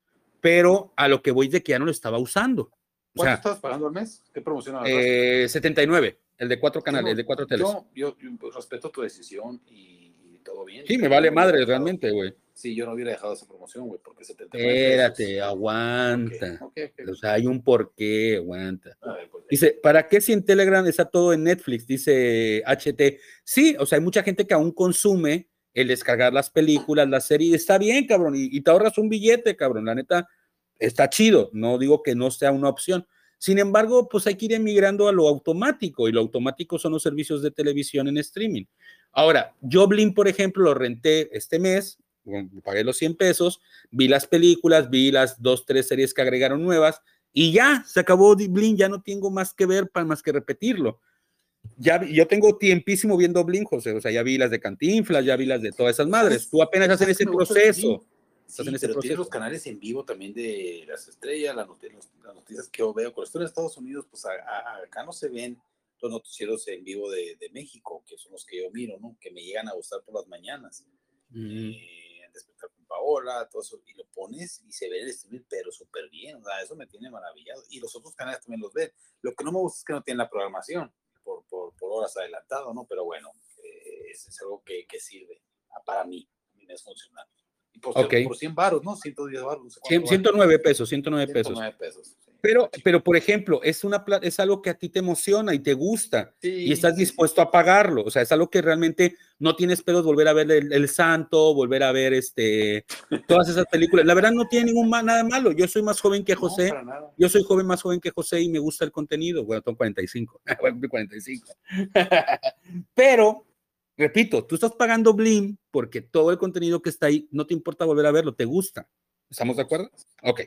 pero a lo que voy es de que ya no lo estaba usando. ¿Cuánto o sea, estabas pagando al mes? ¿Qué promoción eh, setenta y nueve, el de cuatro canales, no, el de cuatro teles. Yo, yo, yo respeto tu decisión y, y todo bien. Sí, me vale madre realmente, güey. Sí, yo no hubiera dejado esa promoción, güey, porque setenta y nueve pesos. Espérate, aguanta. Okay, okay, okay. O sea, hay un porqué, aguanta. A ver, pues, Dice, ¿para qué si en Telegram está todo en Netflix? Dice H T. Sí, o sea, hay mucha gente que aún consume el descargar las películas, las series. Está bien, cabrón, y, y te ahorras un billete, cabrón. La neta, está chido. No digo que no sea una opción. Sin embargo, pues hay que ir emigrando a lo automático, y lo automático son los servicios de televisión en streaming. Ahora, yo Blim, por ejemplo, lo renté este mes, pagué los cien pesos, vi las películas, vi las dos, tres series que agregaron nuevas, y ya, se acabó Blim, ya no tengo más que ver, para más que repetirlo. Ya, yo tengo tiempísimo viendo Blim, José, o sea, ya vi las de Cantinflas, ya vi las de todas esas madres. Tú apenas estás en ese proceso. Sí, en ese pero proceso. Tienes los canales en vivo también de las estrellas, las noticias, las noticias que yo veo. Cuando estoy en Estados Unidos, pues a, a, acá no se ven los noticieros en vivo de, de México, que son los que yo miro, ¿no? Que me llegan a gustar por las mañanas. Mm. Eh, Despertar con Paola, todo eso, y lo pones y se ve el streaming, pero súper bien, o sea, eso me tiene maravillado. Y los otros canales también los ven. Lo que no me gusta es que no tienen la programación por, por, por horas adelantado, ¿no? Pero bueno, eh, es, es algo que, que sirve para mí, a mí me es funcional. Y por, okay. por cien baros, ¿no? ciento diez baros. No sé ciento nueve pesos, ciento nueve pesos. ciento nueve pesos. Sí. Pero, pero, por ejemplo, es, una, es algo que a ti te emociona y te gusta, sí, y estás sí, dispuesto sí. a pagarlo. O sea, es algo que realmente no tienes pedos volver a ver el, el Santo, volver a ver este, todas esas películas. La verdad no tiene ningún nada malo. Yo soy más joven que José. No, yo soy joven más joven que José y me gusta el contenido. Bueno, tengo cuarenta y cinco. cuarenta y cinco. Pero, repito, tú estás pagando Blim porque todo el contenido que está ahí no te importa volver a verlo, te gusta. ¿Estamos de acuerdo? Ok.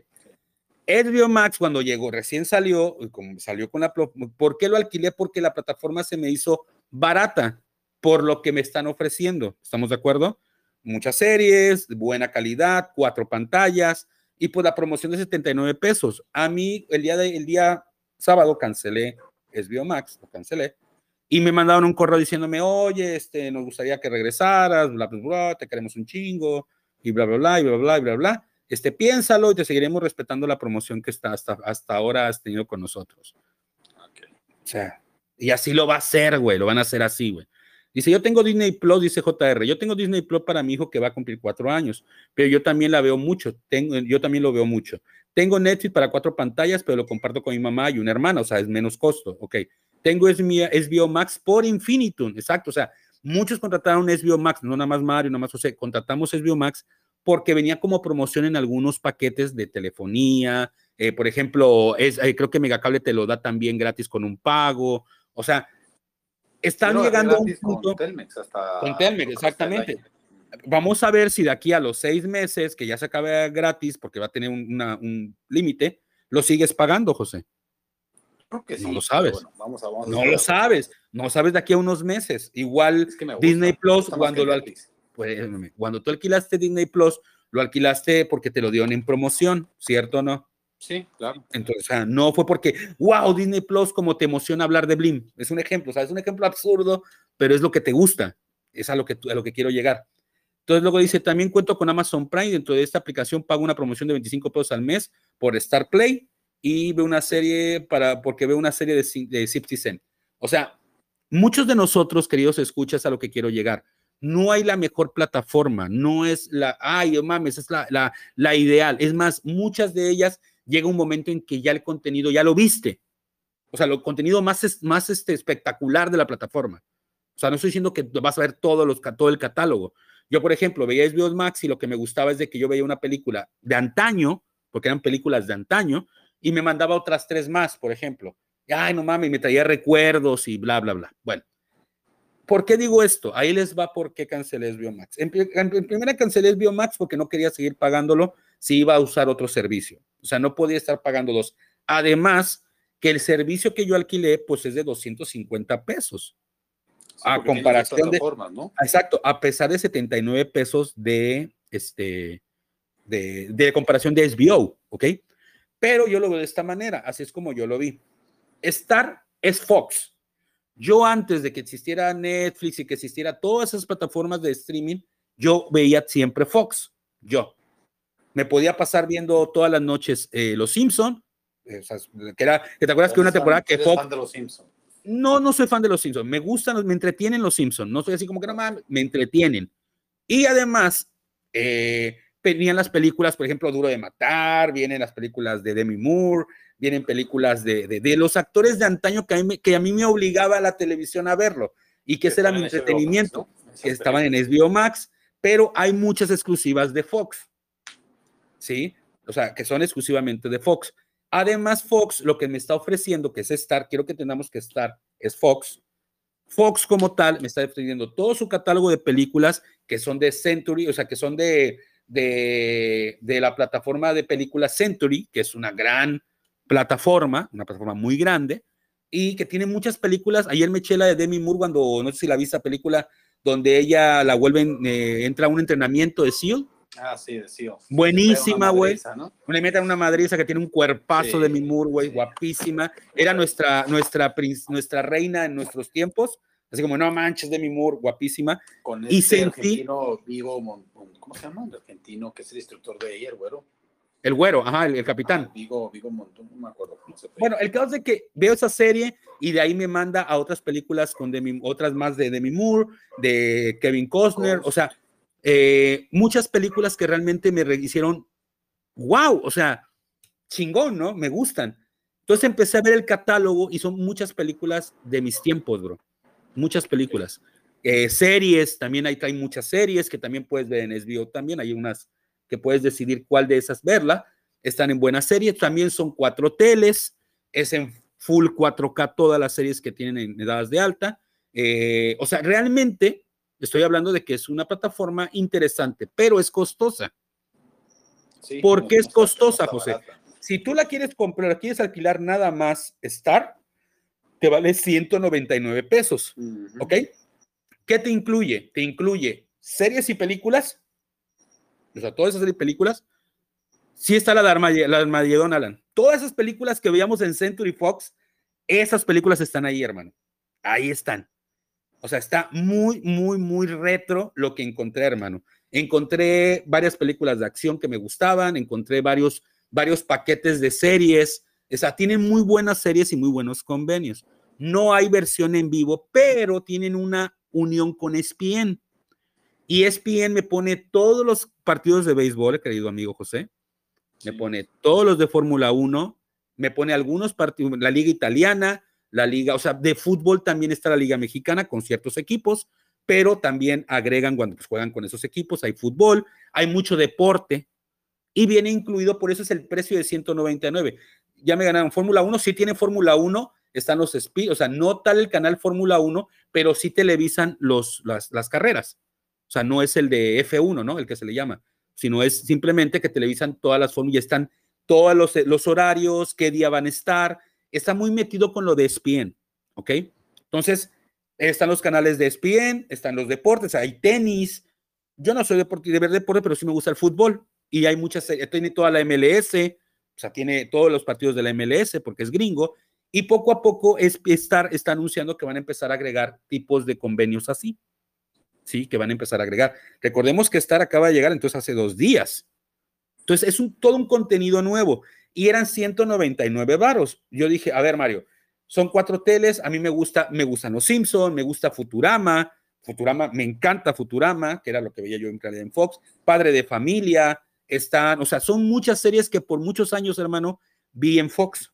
H B O Max, cuando llegó, recién salió, como salió con la, ¿por qué lo alquilé? Porque la plataforma se me hizo barata por lo que me están ofreciendo. ¿Estamos de acuerdo? Muchas series, buena calidad, cuatro pantallas, y pues la promoción de setenta y nueve pesos. A mí, el día, de, el día sábado cancelé H B O Max, lo cancelé, y me mandaron un correo diciéndome, oye, este, nos gustaría que regresaras, bla, bla, bla, te queremos un chingo, y bla, bla, bla, y bla, bla, y bla, bla. Este, piénsalo y te seguiremos respetando la promoción que está hasta, hasta ahora has tenido con nosotros. Okay. O sea, y así lo va a hacer, güey, lo van a hacer así, güey. Dice, yo tengo Disney Plus, dice J R, yo tengo Disney Plus para mi hijo que va a cumplir cuatro años, pero yo también la veo mucho, tengo, yo también lo veo mucho. Tengo Netflix para cuatro pantallas, pero lo comparto con mi mamá y una hermana, o sea, es menos costo, ok. Tengo H B O Max por Infinitum, exacto, o sea, muchos contrataron H B O Max, no nada más Mario, nada más José, contratamos H B O Max porque venía como promoción en algunos paquetes de telefonía, eh, por ejemplo, es, eh, creo que Megacable te lo da también gratis con un pago, o sea, están Pero llegando a un punto... Con Telmex, hasta con Telmex, exactamente. Vamos a ver si de aquí a los seis meses, que ya se acabe gratis, porque va a tener un, una, un límite, lo sigues pagando, José. Creo que sí, no lo sabes. Bueno, vamos a, vamos a no lo sabes. No sabes de aquí a unos meses. Igual es que me gusta, Disney Plus, cuando lo alquilaste. Pues, cuando tú alquilaste Disney Plus, lo alquilaste porque te lo dieron en promoción, ¿cierto o no? Sí, claro. Entonces, o sea, no fue porque, wow, Disney Plus, como te emociona hablar de Blim. Es un ejemplo, o sea, es un ejemplo absurdo, pero es lo que te gusta, es a lo que, a lo que quiero llegar. Entonces, luego dice, también cuento con Amazon Prime, dentro de esta aplicación pago una promoción de veinticinco pesos al mes por Star Play y veo una serie, para, porque veo una serie de, de Citizen. O sea, muchos de nosotros, queridos escuchas, a lo que quiero llegar. No hay la mejor plataforma, no es la, ay, oh, mames, es la, la, la ideal. Es más, muchas de ellas llega un momento en que ya el contenido ya lo viste. O sea, el contenido más, más este, espectacular de la plataforma. O sea, no estoy diciendo que vas a ver todo, los, todo el catálogo. Yo, por ejemplo, veía H B O Max y lo que me gustaba es de que yo veía una película de antaño, porque eran películas de antaño, y me mandaba otras tres más, por ejemplo. Ay, no mames, me traía recuerdos y bla, bla, bla. Bueno. ¿Por qué digo esto? Ahí les va por qué cancelé H B O Max. En, en, en primera cancelé H B O Max porque no quería seguir pagándolo si iba a usar otro servicio. O sea, no podía estar pagando dos. Además, que el servicio que yo alquilé, pues es de doscientos cincuenta pesos. Sí, a comparación de... ¿no? Exacto, a pesar de setenta y nueve pesos de, este, de, de comparación de H B O, ¿ok? Pero yo lo veo de esta manera, así es como yo lo vi. Star es Fox. Yo antes de que existiera Netflix y que existiera todas esas plataformas de streaming, yo veía siempre Fox. Yo me podía pasar viendo todas las noches eh, Los Simpson, eh, o sea, que era, que te acuerdas que una temporada que Fox. Fan de Los Simpson? No, no soy fan de Los Simpson. Me gustan, me entretienen Los Simpson. No soy así como que no mames, me entretienen. Y además Eh, venían las películas, por ejemplo, Duro de Matar, vienen las películas de Demi Moore, vienen películas de, de, de los actores de antaño que a, mí, que a mí me obligaba a la televisión a verlo y que ese era mi entretenimiento, Max, ¿no? Que estaban en H B O Max, pero hay muchas exclusivas de Fox, ¿sí? O sea, que son exclusivamente de Fox. Además, Fox, lo que me está ofreciendo, que es Star, quiero que tengamos que Star, es Fox. Fox como tal me está ofreciendo todo su catálogo de películas que son de Century, o sea, que son de, de, de la plataforma de películas Century, que es una gran plataforma, una plataforma muy grande, y que tiene muchas películas. Ayer me eché la de Demi Moore cuando, no sé si la viste, película donde ella la vuelven, eh, entra a un entrenamiento de SEAL. Ah, sí, de SEAL. Buenísima, güey. ¿No? Le meten una madriza que tiene un cuerpazo sí, de Demi Moore, güey, sí. Guapísima. Era nuestra, nuestra, nuestra reina en nuestros tiempos. Así como, no manches, Demi Moore, guapísima. Con este y sentí, argentino Vigo, ¿cómo se llama? El argentino que es el instructor de ella, el güero. El güero, ajá, el, el capitán. Ah, Vigo, Vigo Montón, no me acuerdo cómo se Bueno, el caso es de que veo esa serie y de ahí me manda a otras películas con Demi, otras más de Demi Moore, de Kevin Costner, Ghost. O sea, eh, muchas películas que realmente me hicieron wow, o sea, chingón, ¿no? Me gustan. Entonces empecé a ver el catálogo y son muchas películas de mis tiempos, bro. Muchas películas. Eh, series, también hay, hay muchas series que también puedes ver en H B O también. Hay unas que puedes decidir cuál de esas verla. Están en buenas series. También son cuatro teles. Es en full cuatro K todas las series que tienen en edades de alta. Eh, o sea, realmente estoy hablando de que es una plataforma interesante, pero es costosa. Sí, ¿por qué no, es no costosa, no José? Barata. Si tú la quieres comprar, quieres alquilar nada más Star, te vale ciento noventa y nueve pesos, uh-huh. ¿Ok? ¿Qué te incluye? Te incluye series y películas, o sea, todas esas series y películas. Sí está la de Armagedón, la de Armagedón, Alan. Todas esas películas que veíamos en Century Fox, esas películas están ahí, hermano. Ahí están. O sea, está muy, muy, muy retro lo que encontré, hermano. Encontré varias películas de acción que me gustaban, encontré varios, varios paquetes de series. O sea, tienen muy buenas series y muy buenos convenios. No hay versión en vivo, pero tienen una unión con E S P N. Y E S P N me pone todos los partidos de béisbol, querido amigo José. Me sí. pone todos los de Fórmula uno, me pone algunos partidos, la liga italiana, la liga, o sea, de fútbol también está la liga mexicana con ciertos equipos, pero también agregan cuando pues, juegan con esos equipos, hay fútbol, hay mucho deporte y viene incluido, por eso es el precio de ciento noventa y nueve. Ya me ganaron Fórmula uno, sí tiene Fórmula uno, están los speed, o sea, no tal el canal Fórmula uno, pero sí televisan los, las, las carreras. O sea, no es el de F uno, ¿no? El que se le llama, sino es simplemente que televisan todas las fórmulas y están todos los, los horarios, qué día van a estar. Está muy metido con lo de E S P N, ¿ok? Entonces, están los canales de E S P N, están los deportes, hay tenis. Yo no soy deporte, de ver deporte, pero sí me gusta el fútbol. Y hay muchas, tiene toda la M L S, o sea, tiene todos los partidos de la M L S porque es gringo. Y poco a poco es, Star está anunciando que van a empezar a agregar tipos de convenios así. Sí, que van a empezar a agregar. Recordemos que Star acaba de llegar entonces hace dos días. Entonces es un, todo un contenido nuevo y eran ciento noventa y nueve varos. Yo dije, a ver, Mario, son cuatro teles, a mí me gusta, me gustan los Simpsons, me gusta Futurama, Futurama, me encanta Futurama, que era lo que veía yo en realidad en Fox, Padre de Familia, están, o sea, son muchas series que por muchos años, hermano, vi en Fox,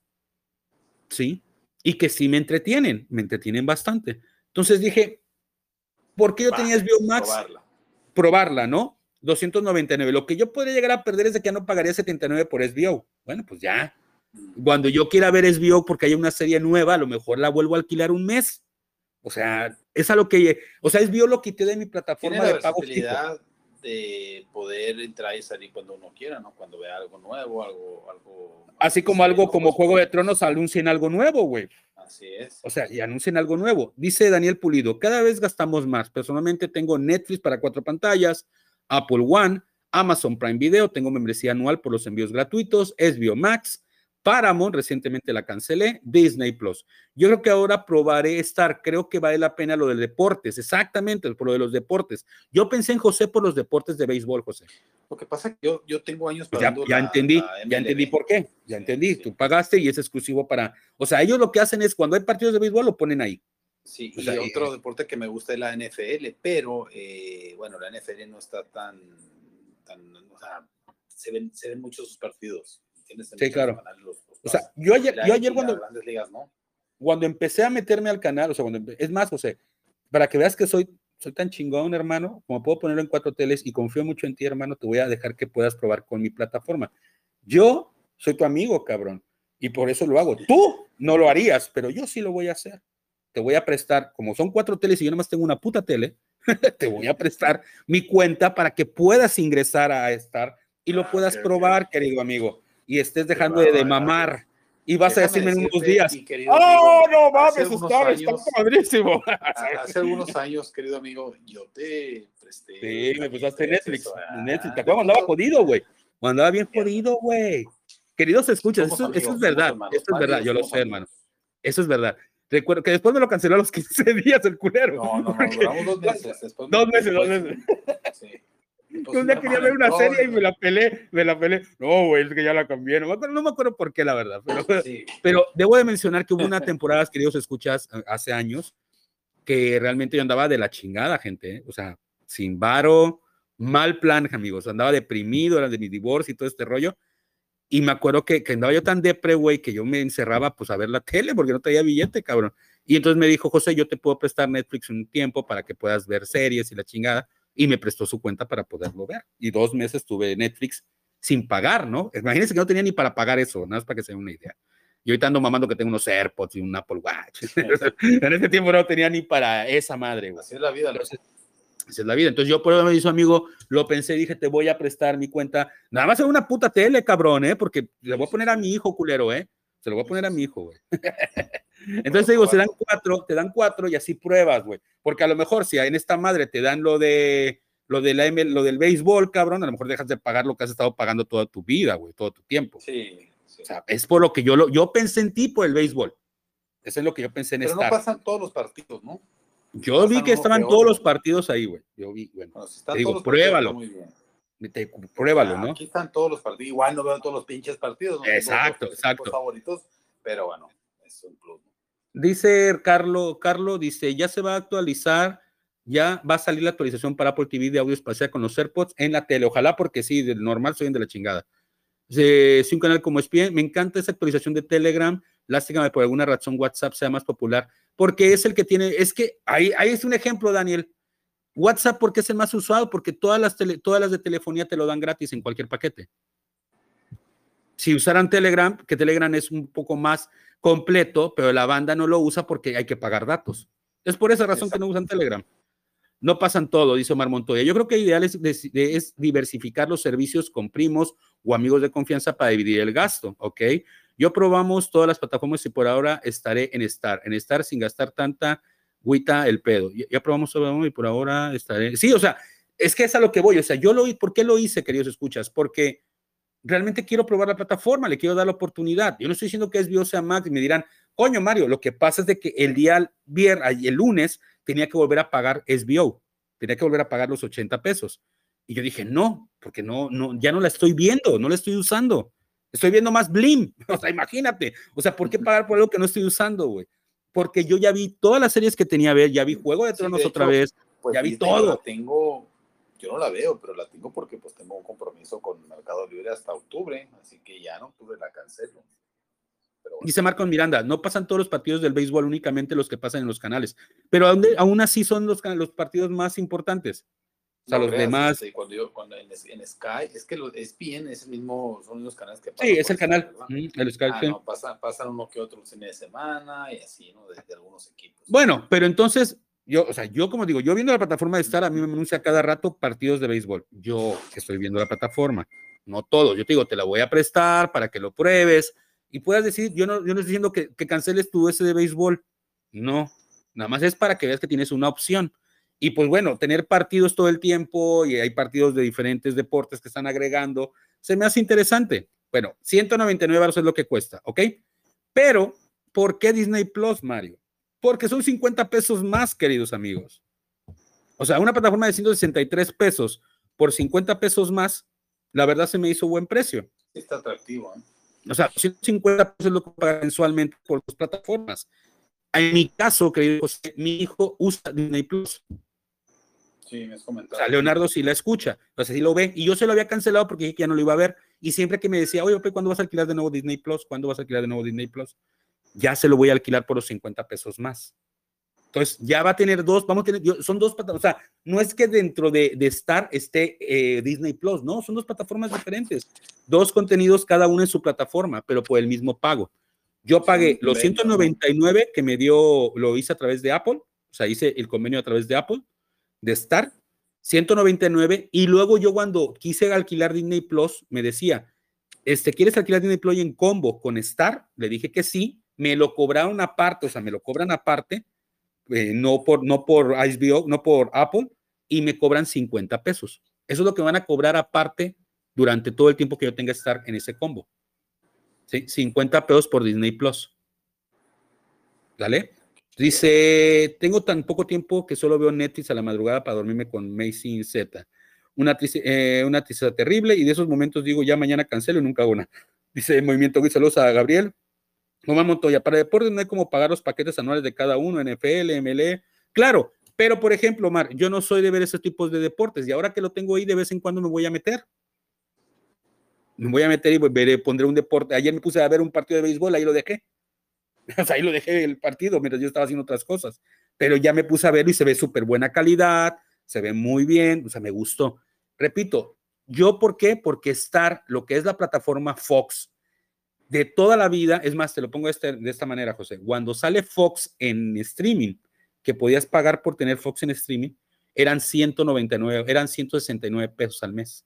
¿sí? Y que sí me entretienen, me entretienen bastante. Entonces dije, ¿por qué yo Va, tenía H B O Max? Probarla. Probarla, ¿no? doscientos noventa y nueve. Lo que yo podría llegar a perder es de que ya no pagaría setenta y nueve por H B O. Bueno, pues ya. Cuando yo quiera ver H B O porque hay una serie nueva, a lo mejor la vuelvo a alquilar un mes. O sea, es a lo que... O sea, H B O lo quité de mi plataforma Tiene la de pago. Versatilidad de poder entrar y salir cuando uno quiera, ¿no? Cuando vea algo nuevo, algo... algo Así como algo como Juego de Tronos anuncien algo nuevo, güey. Así es. O sea, y anuncien algo nuevo. Dice Daniel Pulido, cada vez gastamos más. Personalmente tengo Netflix para cuatro pantallas, Apple One, Amazon Prime Video, tengo membresía anual por los envíos gratuitos, H B O Max, Paramount, recientemente la cancelé, Disney Plus. Yo creo que ahora probaré Star, creo que vale la pena lo de deportes, exactamente, por lo de los deportes. Yo pensé en José por los deportes de béisbol, José. Lo que pasa es que yo, yo tengo años pues ya, ya la, entendí, la ya entendí por qué, ya sí, entendí, sí. Tú pagaste y es exclusivo para, o sea, ellos lo que hacen es cuando hay partidos de béisbol lo ponen ahí. Sí, o y sea, otro eh, deporte que me gusta es la N F L, pero eh, bueno, la N F L no está tan tan, o sea, se ven, se ven muchos sus partidos. ¿Entiendes? Sí, claro. Canales, los, los o sea, yo ayer, yo ayer cuando, ligas, ¿no? cuando empecé a meterme al canal, o sea, cuando, es más, José, para que veas que soy, soy tan chingón, hermano, como puedo ponerlo en cuatro teles y confío mucho en ti, hermano, te voy a dejar que puedas probar con mi plataforma. Yo soy tu amigo, cabrón, y por eso lo hago. Tú no lo harías, pero yo sí lo voy a hacer. Te voy a prestar, como son cuatro teles y yo nomás tengo una puta tele, te voy a prestar mi cuenta para que puedas ingresar a Star y lo ah, puedas okay, probar, okay. querido amigo, y estés dejando de, de mamar. Y vas Déjame a decirme en unos días, ¡oh, amigo, no mames, Star está padrísimo! Hace algunos años, querido amigo, yo te presté. Sí, me prestaste Netflix. Ah, Netflix. ¿Te acuerdas? Andaba jodido, güey. Andaba bien jodido, güey. Queridos escuchas, eso, amigos, eso es verdad. Hermanos, eso es verdad, yo lo sé, amigos. hermano. Eso es verdad. Recuerdo que después me lo canceló a los quince días el culero. No, no, no, duramos dos meses. Después dos meses, dos meses. Sí. Pues un día quería ver una serie y me la pelé, me la pelé. No, güey, es que ya la cambié. No me acuerdo, no me acuerdo por qué, la verdad. Pero, sí. pero debo de mencionar que hubo una temporada, queridos escuchas, hace años, que realmente yo andaba de la chingada, gente. ¿eh? O sea, sin varo, mal plan, amigos. Andaba deprimido, era de mi divorcio y todo este rollo. Y me acuerdo que, que andaba yo tan depre, güey, que yo me encerraba pues a ver la tele porque no traía billete, cabrón. Y entonces me dijo, José, yo te puedo prestar Netflix un tiempo para que puedas ver series y la chingada. Y me prestó su cuenta para poderlo ver. Y dos meses tuve Netflix sin pagar, ¿no? Imagínense que no tenía ni para pagar eso, nada más para que se den una idea. Yo ahorita ando mamando que tengo unos AirPods y un Apple Watch. En ese tiempo no tenía ni para esa madre, güey. Así es la vida, ¿no? Entonces, esa es la vida. Entonces yo por eso me dijo amigo, lo pensé, dije, te voy a prestar mi cuenta. Nada más en una puta tele, cabrón, ¿eh? Porque le voy a poner a mi hijo, culero, ¿eh? Se lo voy a poner a mi hijo, güey. Entonces te digo, se dan cuatro, te dan cuatro y así pruebas, güey. Porque a lo mejor si en esta madre te dan lo de lo de la M L, lo del béisbol, cabrón, a lo mejor dejas de pagar lo que has estado pagando toda tu vida, güey, todo tu tiempo. Sí, sí. O sea, es por lo que yo lo, yo pensé en ti por el béisbol. Eso es lo que yo pensé en Pero estar. no pasan todos los partidos, ¿no? Yo pasan vi que estaban que todos los partidos ahí, güey. Yo vi, bueno, bueno si te digo, pruébalo. Muy bien. Te, pruébalo, o sea, ¿no? Aquí están todos los partidos. Igual no veo todos los pinches partidos. ¿no? Exacto, exacto. Favoritos, pero bueno, es un plus. Dice Carlos, Carlos dice, ya se va a actualizar, ya va a salir la actualización para Apple T V de audio espacial con los AirPods en la tele. Ojalá, porque sí, del normal soy de la chingada. Si sí, un canal como S P N, me encanta esa actualización de Telegram. Lástima que por alguna razón WhatsApp sea más popular, porque es el que tiene, es que ahí, ahí es un ejemplo, Daniel. WhatsApp, ¿por qué es el más usado? Porque todas las, tele, todas las de telefonía te lo dan gratis en cualquier paquete. Si usaran Telegram, que Telegram es un poco más completo, pero la banda no lo usa porque hay que pagar datos. Es por esa razón Exacto. que no usan Telegram. No pasan todo, dice Omar Montoya. Yo creo que ideal es, es diversificar los servicios con primos o amigos de confianza para dividir el gasto, ¿ok? Yo probamos todas las plataformas y por ahora estaré en Star. En Star sin gastar tanta agüita el pedo. Ya, ya probamos todo y por ahora estaré. Sí, o sea, es que es a lo que voy. O sea, yo lo ¿por qué lo hice, queridos escuchas? Porque realmente quiero probar la plataforma, le quiero dar la oportunidad. Yo no estoy diciendo que S B O sea Max y me dirán, coño, Mario, lo que pasa es de que el día viernes, el lunes, tenía que volver a pagar S B O, tenía que volver a pagar los ochenta pesos. Y yo dije, no, porque no, no, ya no la estoy viendo, no la estoy usando. Estoy viendo más Blim. O sea, imagínate. O sea, ¿por qué pagar por algo que no estoy usando, güey? Porque yo ya vi todas las series que tenía a ver, ya vi Juego de Tronos sí, de hecho, otra vez, pues, ya vi todo. La tengo, yo no la veo, pero la tengo porque pues tengo un compromiso con Mercado Libre hasta octubre, así que ya en octubre la cancelo. Bueno. Dice Marco Miranda, no pasan todos los partidos del béisbol, únicamente los que pasan en los canales, pero aún, aún así son los, los partidos más importantes. O sea, no, los veas, demás. Este, cuando yo, cuando en, en Sky, es que los S P N es el mismo, son los canales que pasan. Sí, es el canal. Mm, el Sky, ah, no, pasan, pasan uno que otro fin de semana y así, ¿no? De, de algunos equipos. Bueno, pero entonces, yo, o sea, yo como digo, yo viendo la plataforma de Star, a mí me anuncia cada rato partidos de béisbol. Yo que estoy viendo la plataforma, no todos. Yo te digo, te la voy a prestar para que lo pruebes y puedas decir, yo no, yo no estoy diciendo que, que canceles tu ese de béisbol. No, nada más es para que veas que tienes una opción. Y pues bueno, tener partidos todo el tiempo y hay partidos de diferentes deportes que están agregando, se me hace interesante. Bueno, ciento noventa y nueve euros es lo que cuesta, ¿ok? Pero, ¿por qué Disney Plus, Mario? Porque son cincuenta pesos más, queridos amigos. O sea, una plataforma de ciento sesenta y tres pesos por cincuenta pesos más, la verdad se me hizo buen precio. Está atractivo, ¿eh? O sea, ciento cincuenta pesos es lo que pagan mensualmente por tus plataformas. En mi caso, querido José, mi hijo usa Disney Plus. Sí, me has comentado. O sea, Leonardo sí la escucha, o sea, sí lo ve, y yo se lo había cancelado porque dije que ya no lo iba a ver, y siempre que me decía, oye, ¿cuándo vas a alquilar de nuevo Disney Plus? ¿Cuándo vas a alquilar de nuevo Disney Plus? Ya se lo voy a alquilar por los cincuenta pesos más. Entonces, ya va a tener dos, vamos a tener, son dos plataformas, o sea, no es que dentro de, de Star esté eh, Disney Plus, no, son dos plataformas diferentes, dos contenidos cada uno en su plataforma, pero por el mismo pago. Yo pagué los ciento noventa y nueve que me dio, lo hice a través de Apple, o sea, hice el convenio a través de Apple, de Star, ciento noventa y nueve, y luego yo cuando quise alquilar Disney Plus, me decía, este, ¿quieres alquilar Disney Plus en combo con Star? Le dije que sí, me lo cobraron aparte, o sea, me lo cobran aparte, eh, no, por, no por H B O, no por Apple, y me cobran cincuenta pesos. Eso es lo que van a cobrar aparte durante todo el tiempo que yo tenga Star en ese combo. ¿Sí? cincuenta pesos por Disney Plus. ¿Vale? Dice, tengo tan poco tiempo que solo veo Netflix a la madrugada para dormirme con Macy Z. Una, eh, una tristeza terrible, y de esos momentos digo, ya mañana cancelo y nunca hago nada. Dice Movimiento Gui, saludos a Gabriel. Juan Montoya, para deportes no hay como pagar los paquetes anuales de cada uno, N F L, M L E. Claro, pero por ejemplo, Mar, yo no soy de ver esos tipos de deportes, y ahora que lo tengo ahí, de vez en cuando me voy a meter. Me voy a meter y veré, pondré un deporte. Ayer me puse a ver un partido de béisbol, ahí lo dejé. O sea, ahí lo dejé el partido mientras yo estaba haciendo otras cosas. Pero ya me puse a verlo y se ve súper buena calidad, se ve muy bien, o sea, me gustó. Repito, ¿yo por qué? Porque Star, lo que es la plataforma Fox, de toda la vida, es más, te lo pongo de, este, de esta manera, José, cuando sale Fox en streaming, que podías pagar por tener Fox en streaming, eran ciento noventa y nueve, eran ciento sesenta y nueve pesos al mes,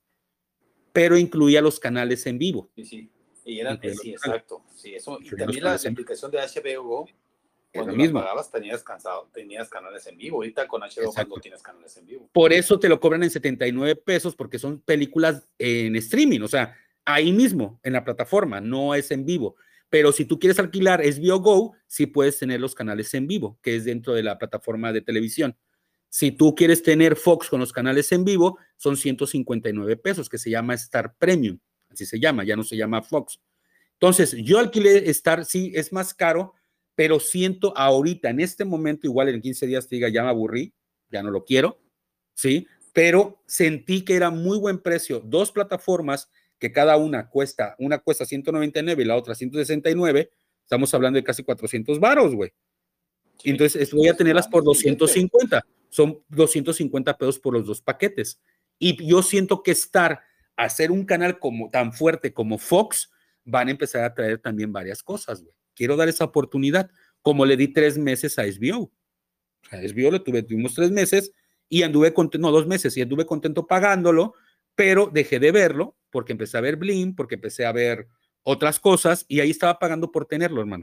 pero incluía los canales en vivo. Sí, sí, y eran, eh, sí, exacto, sí, eso, y también la, la aplicación de H B O Go, cuando la pagabas tenías, cansado, tenías canales en vivo, ahorita con H B O no tienes canales en vivo. Por eso te lo cobran en setenta y nueve pesos, porque son películas en streaming, o sea, ahí mismo, en la plataforma, no es en vivo. Pero si tú quieres alquilar H B O Go, sí puedes tener los canales en vivo, que es dentro de la plataforma de televisión. Si tú quieres tener Fox con los canales en vivo, son ciento cincuenta y nueve pesos, que se llama Star Premium, así se llama, ya no se llama Fox. Entonces, yo alquilé Star, sí, es más caro, pero siento ahorita, en este momento, igual en quince días te diga, ya me aburrí, ya no lo quiero, ¿sí? Pero sentí que era muy buen precio, dos plataformas que cada una cuesta, una cuesta ciento noventa y nueve y la otra ciento sesenta y nueve, estamos hablando de casi cuatrocientos varos, güey. Sí, entonces voy a tenerlas por doscientos cincuenta, son doscientos cincuenta pesos por los dos paquetes. Y yo siento que Star, hacer un canal como, tan fuerte como Fox, van a empezar a traer también varias cosas, güey. Quiero dar esa oportunidad, como le di tres meses a H B O. O sea, a H B O le tuve, tuvimos tres meses y anduve contento, no, dos meses, y anduve contento pagándolo, pero dejé de verlo porque empecé a ver Blim, porque empecé a ver otras cosas, y ahí estaba pagando por tenerlo, hermano.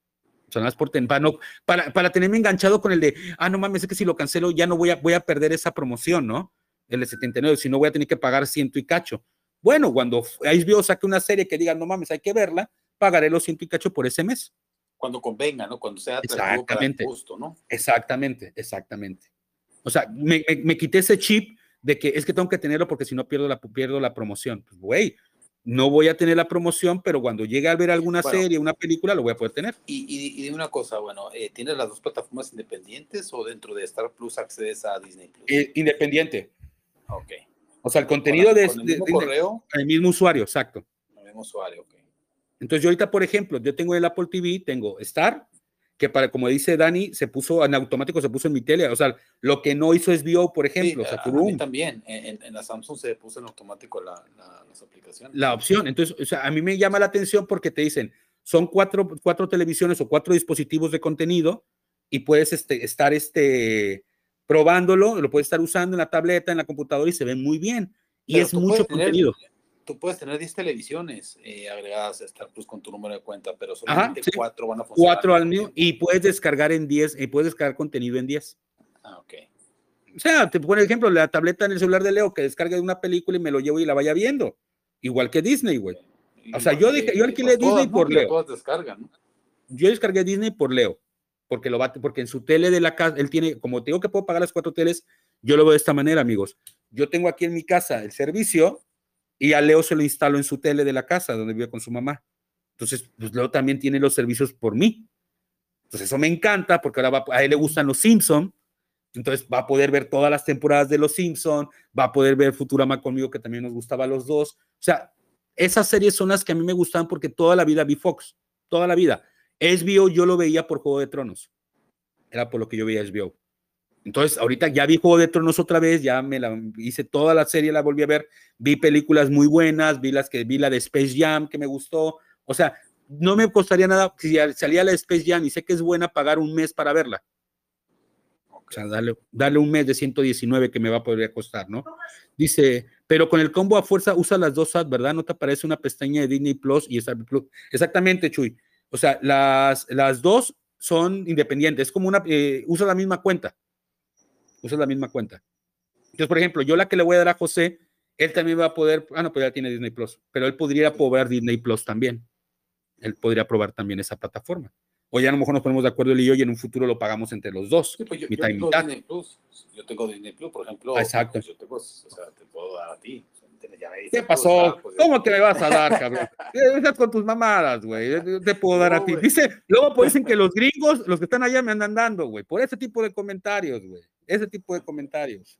Son las por ten, para, no, para, para tenerme enganchado con el de, ah, no mames, es que si lo cancelo ya no voy a, voy a perder esa promoción, ¿no? El de setenta y nueve, si no voy a tener que pagar ciento y cacho. Bueno, cuando H B O saque una serie que diga, no mames, hay que verla, pagaré los ciento y cacho por ese mes. Cuando convenga, ¿no? Cuando sea atractivo para el gusto, ¿no? Exactamente, exactamente. O sea, me, me, me quité ese chip de que es que tengo que tenerlo porque si no pierdo la, pierdo la promoción. Pues, güey, no voy a tener la promoción, pero cuando llegue a ver alguna bueno, serie, una película, lo voy a poder tener. Y, y, y de una cosa, bueno, eh, ¿tienes las dos plataformas independientes o dentro de Star Plus accedes a Disney Plus? Eh, independiente. Ok. O sea, el contenido con, de, con el mismo de, correo. El mismo usuario, exacto. El mismo usuario, ok. Entonces yo ahorita, por ejemplo, yo tengo el Apple T V, tengo Star, que para, como dice Dani, se puso en automático, se puso en mi tele. O sea, lo que no hizo H B O, por ejemplo. Sí, o sea, a, a mí también. En, en la Samsung se puso en automático la, la, las aplicaciones. La opción. Entonces, o sea, a mí me llama la atención porque te dicen, son cuatro, cuatro televisiones o cuatro dispositivos de contenido y puedes este, estar este, probándolo, lo puedes estar usando en la tableta, en la computadora y se ve muy bien. Y Pero es mucho tener, contenido. Tú puedes tener diez televisiones eh, agregadas a Star Plus con tu número de cuenta, pero solamente Ajá, sí. cuatro van a funcionar. Cuatro al mío y puedes descargar en diez y puedes descargar contenido en diez. Ah, ok. O sea, te pongo el ejemplo, la tableta en el celular de Leo que descargue una película y me lo llevo y la vaya viendo. Igual que Disney, güey. O sea, yo, dejé, yo alquilé pues Disney todas, por ¿no? Leo. Todas descargan, ¿no? Yo descargué Disney por Leo, porque, lo va, porque en su tele de la casa, él tiene, como te digo que puedo pagar las cuatro teles, yo lo veo de esta manera, amigos. Yo tengo aquí en mi casa el servicio y a Leo se lo instalo en su tele de la casa, donde vive con su mamá. Entonces, pues Leo también tiene los servicios por mí. Entonces, eso me encanta, porque ahora va, a él le gustan los Simpsons. Entonces va a poder ver todas las temporadas de Los Simpson, va a poder ver Futurama conmigo, que también nos gustaba a los dos. O sea, esas series son las que a mí me gustaban porque toda la vida vi Fox, toda la vida. H B O yo lo veía por Juego de Tronos. Era por lo que yo veía H B O. Entonces, ahorita ya vi Juego de Tronos otra vez, ya me la hice toda la serie, la volví a ver, vi películas muy buenas, vi las que vi la de Space Jam, que me gustó. O sea, no me costaría nada si salía la de Space Jam y sé que es buena pagar un mes para verla. O sea, darle, darle un mes de ciento diecinueve que me va a poder costar, ¿no? Dice, pero con el combo a fuerza usa las dos ads, ¿verdad? ¿No te aparece una pestaña de Disney Plus y Star Plus? Exactamente, Chuy. O sea, las, las dos son independientes. Es como una, eh, usa la misma cuenta. Usa la misma cuenta. Entonces, por ejemplo, yo la que le voy a dar a José, él también va a poder, ah, no, pues ya tiene Disney Plus, pero él podría probar Disney Plus también. Él podría probar también esa plataforma. O ya a lo mejor nos ponemos de acuerdo él y yo y en un futuro lo pagamos entre los dos. Sí, pues yo, mitad yo y tengo mitad. Disney Plus. Yo tengo Disney Plus, por ejemplo. Ah, exacto. Pues yo tengo, o sea, te puedo dar a ti. Ya me ¿Qué pasó? Pues, ¿cómo yo... que me vas a dar, cabrón? Estás con tus mamadas, güey. Te puedo dar no, a ti. Wey. Dice, luego pues dicen que los gringos, los que están allá me andan dando, güey. Por ese tipo de comentarios, güey. Ese tipo de comentarios.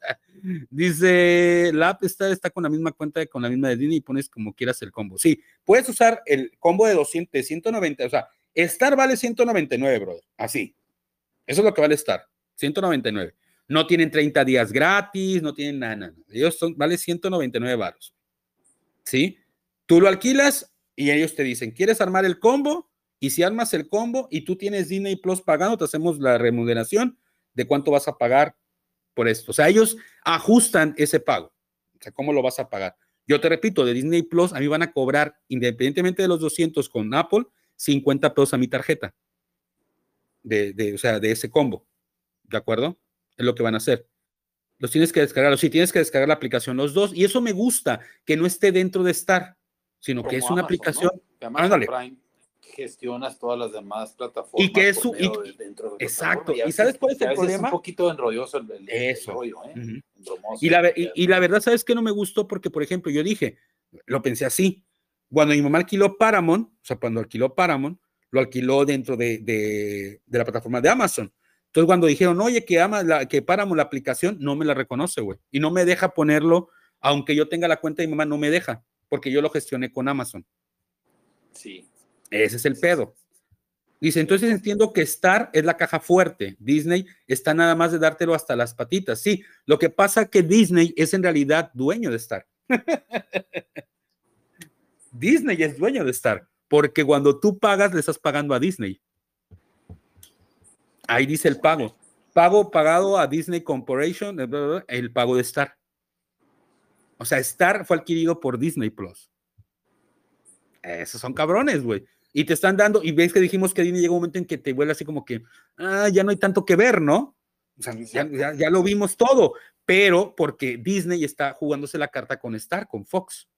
Dice, la App Star está con la misma cuenta, con la misma de Disney y pones como quieras el combo. Sí, puedes usar el combo de doscientos, de ciento noventa, o sea, Star vale ciento noventa y nueve, brother. Así. Eso es lo que vale Star. ciento noventa y nueve. No tienen treinta días gratis, no tienen nada, nada. Ellos son, vale ciento noventa y nueve varos. ¿Sí? Tú lo alquilas y ellos te dicen, ¿quieres armar el combo? Y si armas el combo y tú tienes Disney Plus pagando, te hacemos la remuneración de cuánto vas a pagar por esto. O sea, ellos ajustan ese pago. O sea, ¿cómo lo vas a pagar? Yo te repito, de Disney Plus a mí van a cobrar, independientemente de los doscientos con Apple, cincuenta pesos a mi tarjeta. De, de, o sea, de ese combo. ¿De acuerdo? Es lo que van a hacer. Los tienes que descargar, o sí, tienes que descargar la aplicación los dos, y eso me gusta, que no esté dentro de Star, sino como que es una Amazon, aplicación. ¿no? Amazon Prime gestionas todas las demás plataformas. Y que es su. Y, de dentro de exacto. Y, ¿Y sabes cuál es el problema? Es un poquito enrolloso el, el, eso. el rollo, ¿eh? Uh-huh. Y, la, y, y la verdad, ¿sabes qué no me gustó? Porque, por ejemplo, yo dije, lo pensé así. Cuando mi mamá alquiló Paramount, o sea, cuando alquiló Paramount, lo alquiló dentro de, de, de la plataforma de Amazon. Entonces, cuando dijeron, oye, que, ama la, que Paramount la aplicación, no me la reconoce, güey. Y no me deja ponerlo, aunque yo tenga la cuenta de mi mamá, no me deja, porque yo lo gestioné con Amazon. Sí. Ese es el pedo. Dice, entonces entiendo que Star es la caja fuerte. Disney está nada más de dártelo hasta las patitas. Sí, lo que pasa es que Disney es en realidad dueño de Star. Disney es dueño de Star, porque cuando tú pagas, le estás pagando a Disney. Ahí dice el pago. Pago pagado a Disney Corporation, el pago de Star. O sea, Star fue adquirido por Disney Plus. Esos son cabrones, güey. Y te están dando, y ves que dijimos que Disney llega un momento en que te vuelve así como que, ah, ya no hay tanto que ver, ¿no? O sea, ya, ya, ya lo vimos todo, pero porque Disney está jugándose la carta con Star, con Fox.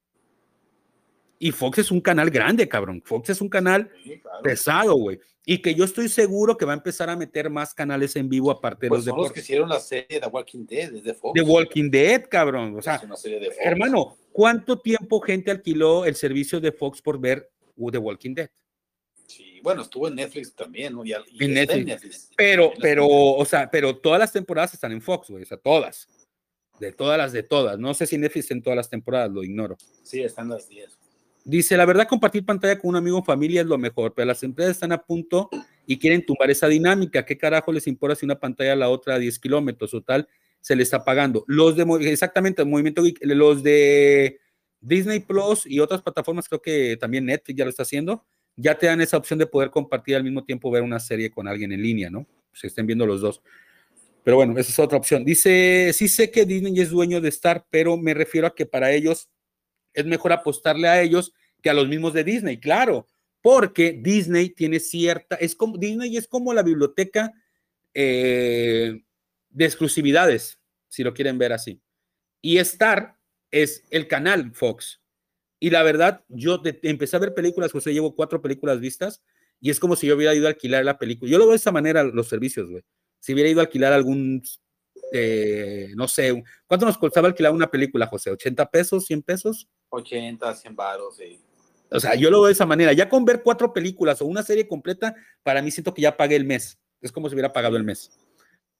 Y Fox es un canal grande, cabrón. Fox es un canal sí, claro. pesado, güey. Y que yo estoy seguro que va a empezar a meter más canales en vivo aparte pues de los son los que hicieron la serie de Walking Dead, es de Fox. The Walking Dead, cabrón. O sea, es una serie de Fox. Hermano, ¿cuánto tiempo gente alquiló el servicio de Fox por ver The Walking Dead? Sí, bueno, estuvo en Netflix también, ¿no? Y, y en, Netflix. en Netflix. Pero, pero, o sea, pero todas las temporadas están en Fox, güey. O sea, todas. De todas las de todas. No sé si Netflix en todas las temporadas, lo ignoro. Sí, están las diez. Dice, la verdad, compartir pantalla con un amigo o familia es lo mejor, pero las empresas están a punto y quieren tumbar esa dinámica. ¿Qué carajo les importa si una pantalla a la otra a diez kilómetros o tal se le está pagando? Los de, exactamente, el movimiento, los de Disney Plus y otras plataformas, creo que también Netflix ya lo está haciendo, ya te dan esa opción de poder compartir al mismo tiempo ver una serie con alguien en línea, ¿no? Se estén viendo los dos. Pero bueno, esa es otra opción. Dice, sí sé que Disney es dueño de Star, pero me refiero a que para ellos es mejor apostarle a ellos que a los mismos de Disney, claro, porque Disney tiene cierta, es como, Disney es como la biblioteca eh, de exclusividades, si lo quieren ver así. Y Star es el canal Fox. Y la verdad, yo de, empecé a ver películas, José, llevo cuatro películas vistas, y es como si yo hubiera ido a alquilar la película. Yo lo veo de esa manera, los servicios, güey. Si hubiera ido a alquilar algún, eh, no sé, ¿cuánto nos costaba alquilar una película, José? ¿ochenta pesos, cien pesos? ochenta, cien varos, sí. O sea, yo lo veo de esa manera. Ya con ver cuatro películas o una serie completa, para mí siento que ya pagué el mes. Es como si hubiera pagado el mes.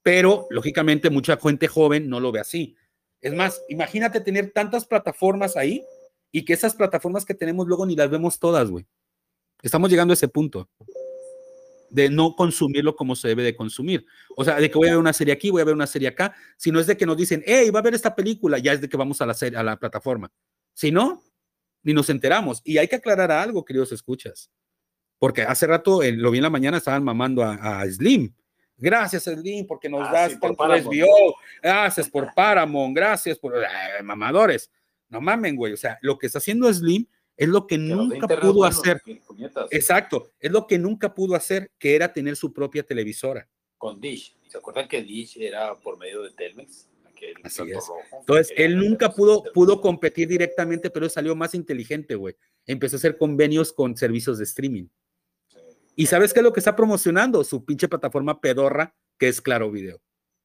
pero lógicamente mucha gente joven no lo ve así. Es más, imagínate tener tantas plataformas ahí y que esas plataformas que tenemos luego ni las vemos todas, güey. Estamos llegando a ese punto de no consumirlo como se debe de consumir. O sea, de que voy a ver una serie aquí, voy a ver una serie acá, si no es de que nos dicen, hey, va a ver esta película, ya es de que vamos a la, serie, a la plataforma. Si no, ni nos enteramos. Y hay que aclarar algo, queridos escuchas, porque hace rato, eh, lo vi en la mañana, estaban mamando a, a Slim. Gracias, Slim, porque nos ah, das sí, tanto S B O. Gracias por Paramount, gracias por eh, mamadores. No mamen, güey. O sea, lo que está haciendo Slim es lo que, que nunca pudo buenos, hacer. Exacto, es lo que nunca pudo hacer, que era tener su propia televisora. Con Dish. ¿Se acuerdan que Dish era por medio de Telmex? Así es. Rojo, entonces, él nunca pudo, pudo competir directamente, pero salió más inteligente, güey. Empezó a hacer convenios con servicios de streaming. Sí. ¿Y sabes qué es lo que está promocionando? Su pinche plataforma pedorra, que es Claro Video.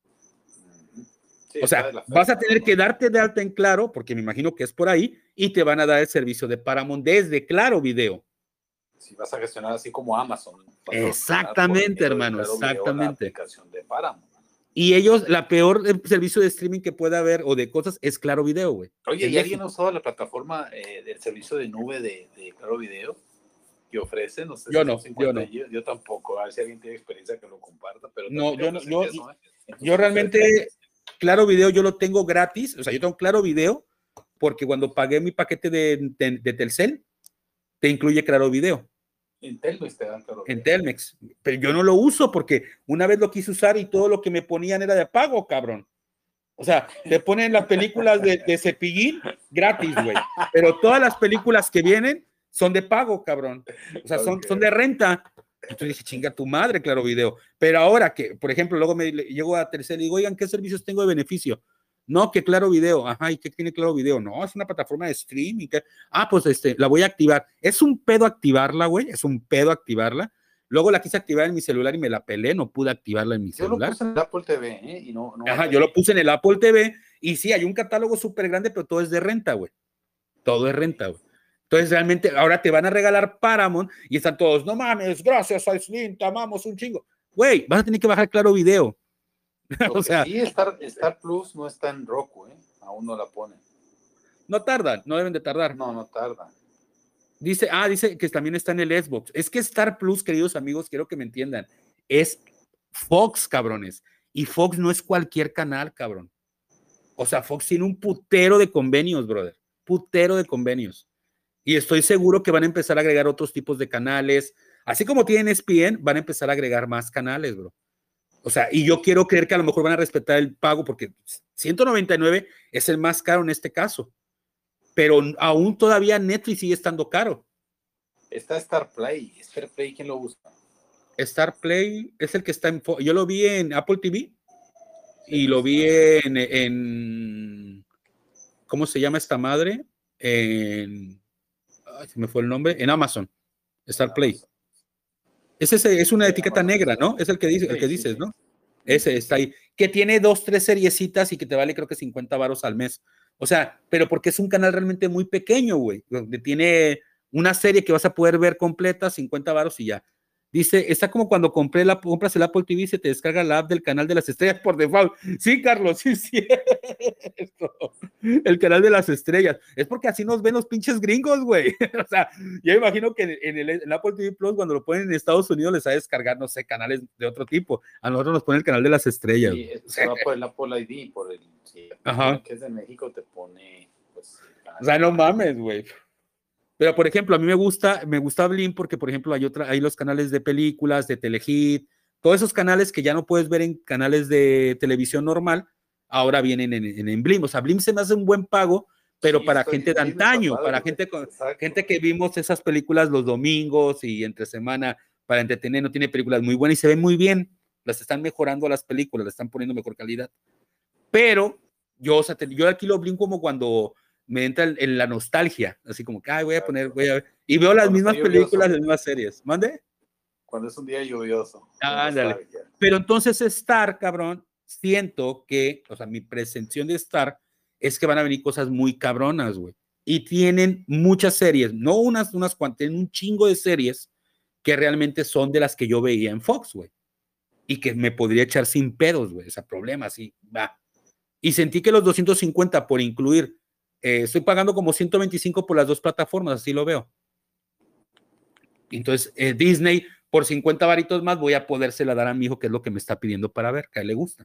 Sí, o sea, vas a tener que darte de alta en Claro, porque me imagino que es por ahí, y te van a dar el servicio de Paramount desde Claro Video. Si vas a gestionar así como Amazon. Exactamente, hermano, exactamente. La aplicación de Paramount. Y ellos, la peor servicio de streaming que pueda haber o de cosas es Claro Video, güey. Oye, ¿y alguien ha usado la plataforma eh, del servicio de nube de, de Claro Video que ofrece? No sé, yo no, yo no. Yo, yo tampoco, a ver si alguien tiene experiencia que lo comparta. Pero no, yo no, yo, eso, ¿eh? yo realmente, Claro Video yo lo tengo gratis, o sea, yo tengo Claro Video porque cuando pagué mi paquete de, de, de Telcel, te incluye Claro Video. En Telmex te dan Claro Video. En Telmex, pero yo no lo uso porque una vez lo quise usar y todo lo que me ponían era de pago, cabrón. O sea, te ponen las películas de, de Cepillín gratis, güey, pero todas las películas que vienen son de pago, cabrón. O sea, son, okay. son de renta. Entonces dije, chinga tu madre, Claro Video. Pero ahora que, por ejemplo, luego me llego a Telcel y digo, oigan, ¿qué servicios tengo de beneficio? No, que Claro Video. Ajá, ¿y qué tiene Claro Video? No, es una plataforma de streaming. Que... Ah, pues este, la voy a activar. Es un pedo activarla, güey, es un pedo activarla. Luego la quise activar en mi celular y me la pelé, no pude activarla en mi yo celular. Yo lo puse en el Apple T V, ¿eh? Y no, no Ajá, yo lo puse en el Apple T V y sí, hay un catálogo súper grande, pero todo es de renta, güey. Todo es renta, güey. Entonces realmente ahora te van a regalar Paramount y están todos, no mames, gracias a Slim, te amamos un chingo. Güey, vas a tener que bajar Claro Video. o sea, sí, Star, Star Plus no está en Roku, ¿eh? Aún no la ponen. No tardan, no deben de tardar. No, no tardan. Dice, ah, dice que también está en el Xbox. Es que Star Plus, queridos amigos, quiero que me entiendan, es Fox, cabrones. Y Fox no es cualquier canal, cabrón. O sea, Fox tiene un putero de convenios, brother. Putero de convenios. Y estoy seguro que van a empezar a agregar otros tipos de canales. Así como tienen E S P N, van a empezar a agregar más canales, bro. O sea, y yo quiero creer que a lo mejor van a respetar el pago porque ciento noventa y nueve es el más caro en este caso. Pero aún todavía Netflix sigue estando caro. Está Star Play. Star Play, ¿quién lo usa? Star Play es el que está en... Yo lo vi en Apple T V y lo vi en, en... ¿Cómo se llama esta madre? En... Ay, se me fue el nombre. En Amazon. Star Play. Es, ese, es una etiqueta negra, ¿no? Es el que, dice, el que dices, ¿no? Ese está ahí. Que tiene dos, tres seriecitas y que te vale creo que cincuenta varos al mes. O sea, pero porque es un canal realmente muy pequeño, güey, donde tiene una serie que vas a poder ver completa, cincuenta varos y ya. Dice, está como cuando compré la, compras el Apple T V y se te descarga la app del canal de las estrellas por default. Sí, Carlos, sí, sí. El canal de las estrellas. Es porque así nos ven los pinches gringos, güey. O sea, yo imagino que en el, en el Apple T V Plus, cuando lo ponen en Estados Unidos, les va a descargar, no sé, canales de otro tipo. A nosotros nos ponen el canal de las estrellas. Sí, se va por el Apple I D, por el sí, Ajá. que es de México, te pone, pues, o sea, no mames, güey. Pero, por ejemplo, a mí me gusta, me gusta Blim porque, por ejemplo, hay, otra, hay los canales de películas, de Telehit, todos esos canales que ya no puedes ver en canales de televisión normal, ahora vienen en, en, en Blim. O sea, Blim se me hace un buen pago, pero sí, para gente de antaño, padre, para gente, con, gente que vimos esas películas los domingos y entre semana para entretener, no tiene películas muy buenas y se ven muy bien. Las están mejorando las películas, las están poniendo mejor calidad. Pero yo, o sea, yo aquí lo Blim como cuando me entra en, en la nostalgia, así como que, ay, voy a poner, voy a ver, y veo las mismas películas, las mismas series. ¿Mande? Cuando es un día lluvioso. Ah, ándale. Pero entonces Star, cabrón, siento que, o sea, mi percepción de Star es que van a venir cosas muy cabronas, güey. Y tienen muchas series, no unas, unas cuantas, tienen un chingo de series que realmente son de las que yo veía en Fox, güey. y que me podría echar sin pedos, güey, o sea, problemas, sí, va. Y sentí que los doscientos cincuenta por incluir, eh, estoy pagando como ciento veinticinco por las dos plataformas, así lo veo. Entonces, eh, Disney, por cincuenta varitos más, voy a podérsela dar a mi hijo, que es lo que me está pidiendo para ver, que a él le gusta.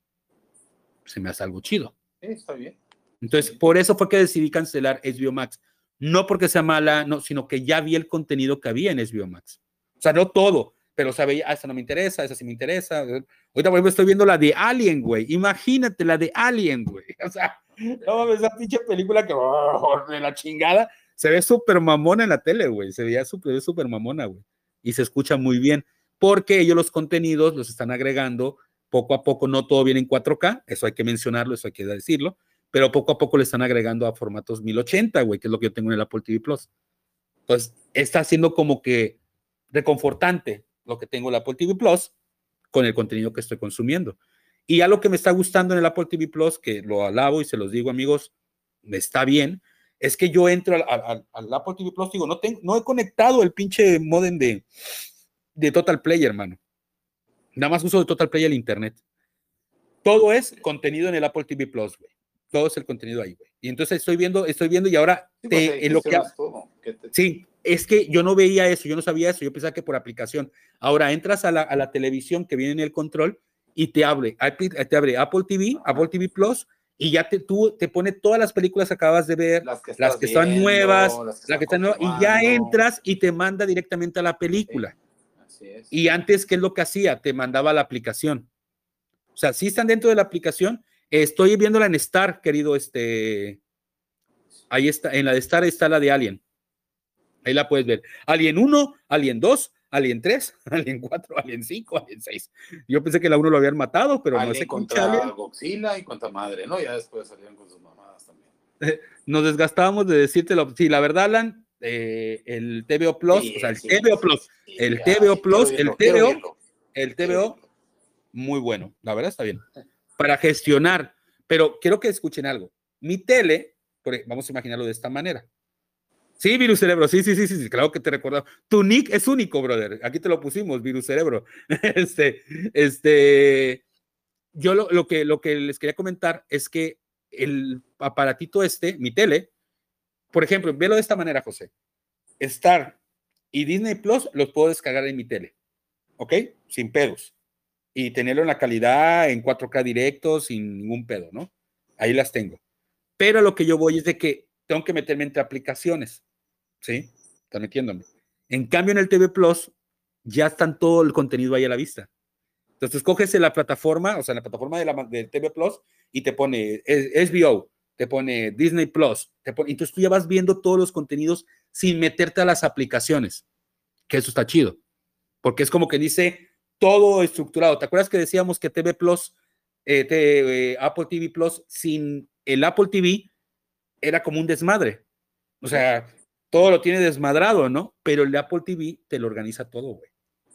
Se me hace algo chido. Sí, está bien. Entonces, por eso fue que decidí cancelar H B O Max. No porque sea mala, no, sino que ya vi el contenido que había en H B O Max. O sea, no todo, pero sabía, ah, esa no me interesa, esa sí me interesa. Ahorita, por ejemplo, estoy viendo la de Alien, güey. Imagínate la de Alien, güey. O sea, no mames, esa pinche película que oh, de la chingada se ve súper mamona en la tele, güey. Se veía súper, súper mamona, güey. Y se escucha muy bien, porque ellos los contenidos los están agregando poco a poco, no todo viene en cuatro K, eso hay que mencionarlo, eso hay que decirlo, pero poco a poco le están agregando a formatos mil ochenta, güey, que es lo que yo tengo en el Apple T V Plus. Entonces, está siendo como que reconfortante lo que tengo en el Apple T V Plus con el contenido que estoy consumiendo. Y ya lo que me está gustando en el Apple T V Plus, que lo alabo y se los digo, amigos, me está bien, es que yo entro al, al, al Apple T V Plus, digo, no, tengo, no he conectado el pinche modem de, de Total Play, hermano. Nada más uso de Total Play el internet. Todo es contenido en el Apple T V Plus, güey. Todo es el contenido ahí, güey. Y entonces estoy viendo, estoy viendo y ahora sí, te, pues en lo que, todo. Te... sí, es que yo no veía eso, yo no sabía eso, yo pensaba que por aplicación. Ahora entras a la, a la televisión que viene en el control y te abre, te abre Apple T V, ajá, Apple T V Plus, y ya te, tú, te pone todas las películas que acabas de ver, las que, las que viendo, están nuevas, las que, las que están nuevas, y ya entras y te manda directamente a la película. Sí. Así es. Y antes, ¿qué es lo que hacía? Te mandaba la aplicación. O sea, sí están dentro de la aplicación. Estoy viéndola en Star, querido. Este, ahí está, en la de Star está la de Alien. Ahí la puedes ver. Alien uno, Alien dos, Alien tres, Alien cuatro, Alien cinco, Alien seis. Yo pensé que la uno lo habían matado, pero Alien no sé contra Alien. Godzilla y contra madre, ¿no? Ya después salieron con sus mamadas también. Eh, nos desgastábamos de decírtelo. Sí, la verdad, Alan, eh, el T V O Plus, sí, o sea, el sí, T V O Plus, sí, el T V O Plus, el T V O, el T V O, muy bueno, la verdad está bien. Para gestionar, pero quiero que escuchen algo. Mi tele, vamos a imaginarlo de esta manera. Sí, Virus Cerebro, sí, sí, sí, sí, claro que te recordaba. Tu nick es único, brother. Aquí te lo pusimos, Virus Cerebro. Este, este, yo lo, lo, que, lo que les quería comentar es que el aparatito este, mi tele, por ejemplo, velo de esta manera, José. Star y Disney Plus los puedo descargar en mi tele, ¿ok? Sin pedos. Y tenerlo en la calidad en cuatro K directo, sin ningún pedo, ¿no? Ahí las tengo. Pero lo que yo voy es de que tengo que meterme entre aplicaciones, ¿sí? Está metiéndome. En cambio, en el T V Plus ya están todo el contenido ahí a la vista. Entonces, coges la plataforma, o sea, la plataforma de la, del T V Plus y te pone H B O, te pone Disney Plus, te pone, entonces tú ya vas viendo todos los contenidos sin meterte a las aplicaciones, que eso está chido, porque es como que dice todo estructurado. ¿Te acuerdas que decíamos que T V Plus, eh, te, eh, Apple T V Plus, sin el Apple T V era como un desmadre? O sea, todo lo tiene desmadrado, ¿no? Pero el Apple T V te lo organiza todo, güey.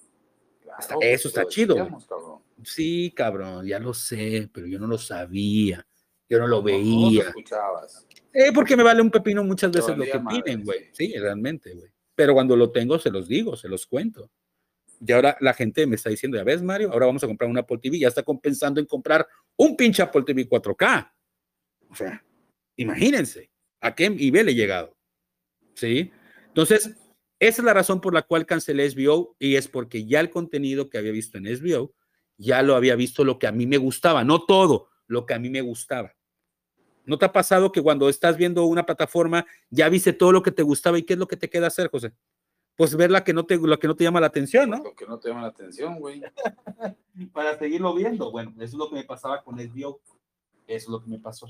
Está, Claro, eso está chido. Decíamos, cabrón. Sí, cabrón, ya lo sé, pero yo no lo sabía, yo no lo no, veía. No, no lo escuchabas. Eh, porque me vale un pepino muchas veces lo que madre, piden, güey. Sí. sí, realmente, güey. Pero cuando lo tengo, se los digo, se los cuento. Y ahora la gente me está diciendo, ya ves, Mario, ahora vamos a comprar un Apple T V, ya está pensando en comprar un pinche Apple T V cuatro K. O sea, imagínense a qué nivel he llegado. ¿Sí? Entonces, esa es la razón por la cual cancelé H B O y es porque ya el contenido que había visto en H B O, ya lo había visto lo que a mí me gustaba, no todo, lo que a mí me gustaba. ¿No te ha pasado que cuando estás viendo una plataforma ya viste todo lo que te gustaba y qué es lo que te queda hacer, José? Pues ver la que no te, lo que no te llama la atención, ¿no? Lo que no te llama la atención, güey. Para seguirlo viendo. Bueno, eso es lo que me pasaba con H B O. Eso es lo que me pasó.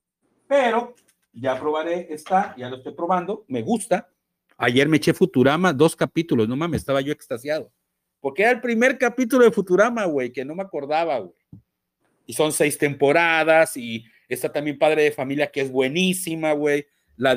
Pero ya probaré esta, ya lo estoy probando, me gusta. Ayer me eché Futurama, dos capítulos, no mames, estaba yo extasiado. Porque era el primer capítulo de Futurama, güey, que no me acordaba, güey. Y son seis temporadas y está también Padre de Familia, que es buenísima, güey. La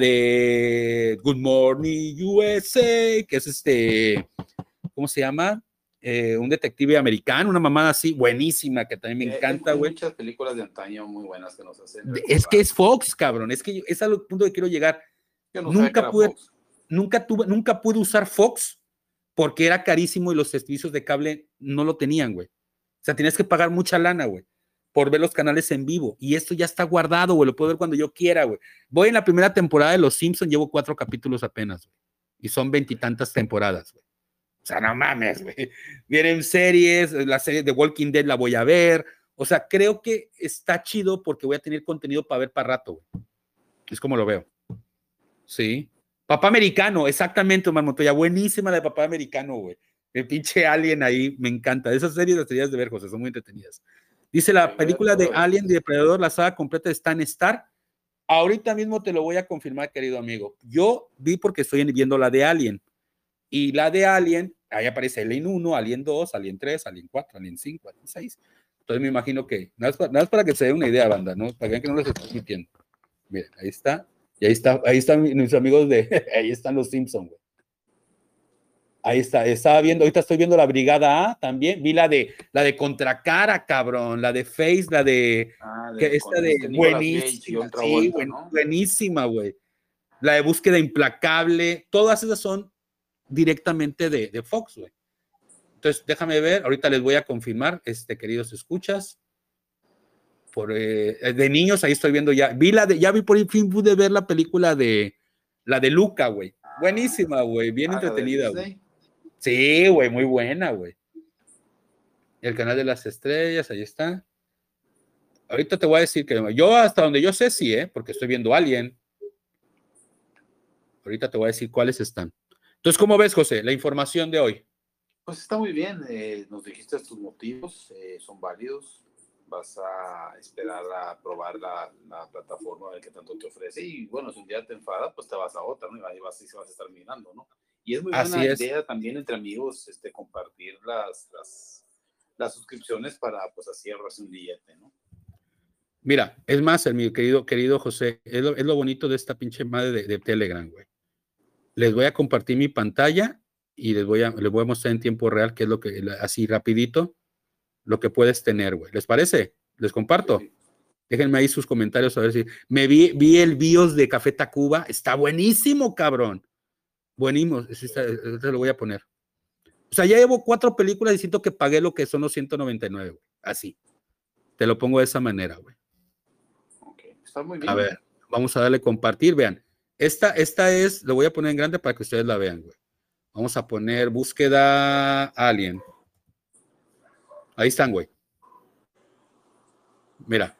de Good Morning U S A, que es este, ¿cómo se llama? Eh, un detective americano, una mamada así, buenísima, que también me encanta, güey. Hay muchas películas de antaño muy buenas que nos hacen. Es que es Fox, cabrón, es que yo, es al punto que quiero llegar. Yo no nunca pude, Fox. nunca tuve, nunca pude usar Fox porque era carísimo y los servicios de cable no lo tenían, güey. O sea, tienes que pagar mucha lana, güey, por ver los canales en vivo. Y esto ya está guardado, güey, lo puedo ver cuando yo quiera, güey. Voy en la primera temporada de Los Simpsons, llevo cuatro capítulos apenas, güey. Y son veintitantas temporadas, güey. O sea, no mames, güey. Vienen series, la serie de Walking Dead la voy a ver. O sea, creo que está chido porque voy a tener contenido para ver para rato, güey. Es como lo veo. Sí. Papá Americano, exactamente, Omar Montoya. Buenísima la de Papá Americano, güey. El pinche Alien ahí, me encanta. Esas series las tenías de ver, José, son muy entretenidas. Dice la película de Alien, de Depredador, la saga completa de Stan Star. Ahorita mismo te lo voy a confirmar, querido amigo. Yo vi porque estoy viendo la de Alien. Y la de Alien, ahí aparece Alien uno, Alien dos, Alien tres, Alien cuatro, Alien cinco, Alien seis. Entonces me imagino que, nada más para, nada más para que se dé una idea, banda, ¿no? Para que vean que no les estoy mintiendo. Miren, ahí está. Y ahí está, ahí están mis amigos de, ahí están los Simpsons, güey. Ahí está, estaba viendo, ahorita estoy viendo la Brigada A también, vi la de, la de Contracara, cabrón, la de Face, la de, ah, de que esta de, este buenísima, sí, Volta, buen, ¿no? Buenísima, güey. La de Búsqueda Implacable, todas esas son directamente de, de Fox, güey. Entonces, déjame ver, ahorita les voy a confirmar, este, queridos escuchas, por, eh, de niños, ahí estoy viendo ya, vi la de, ya vi por fin pude ver la película de, la de Luca, güey. Buenísima, güey, bien ah, entretenida, güey. Sí, güey, muy buena, güey. El canal de las estrellas, ahí está. Ahorita te voy a decir que yo hasta donde yo sé, sí, ¿eh? Porque estoy viendo Alien. Ahorita te voy a decir cuáles están. Entonces, ¿cómo ves, José, la información de hoy? Pues está muy bien. Eh, nos dijiste tus motivos, eh, son válidos. Vas a esperar a probar la, la plataforma a ver qué tanto te ofrece. Y bueno, si un día te enfada, pues te vas a otra, ¿no? Y ahí vas, y se vas a estar mirando, ¿no? Y es muy buena Así idea es. También entre amigos este, compartir las, las, las suscripciones para, pues, así ahorrarse un billete, ¿no? Mira, es más, mi querido, querido José, es lo, es lo bonito de esta pinche madre de, de Telegram, güey. Les voy a compartir mi pantalla y les voy a, les voy a mostrar en tiempo real qué es lo que, así rapidito, lo que puedes tener, güey. ¿Les parece? ¿Les comparto? Sí. Déjenme ahí sus comentarios a ver si... Me vi, vi el BIOS de Café Tacuba, está buenísimo, cabrón. Buenísimo, te lo voy a poner. O sea, ya llevo cuatro películas y siento que pagué lo que son los ciento noventa y nueve, güey. Así. Te lo pongo de esa manera, güey. Ok, está muy bien. A ver, vamos a darle compartir, vean. Esta, esta es, lo voy a poner en grande para que ustedes la vean, güey. Vamos a poner búsqueda Alien. Ahí están, güey. Mira.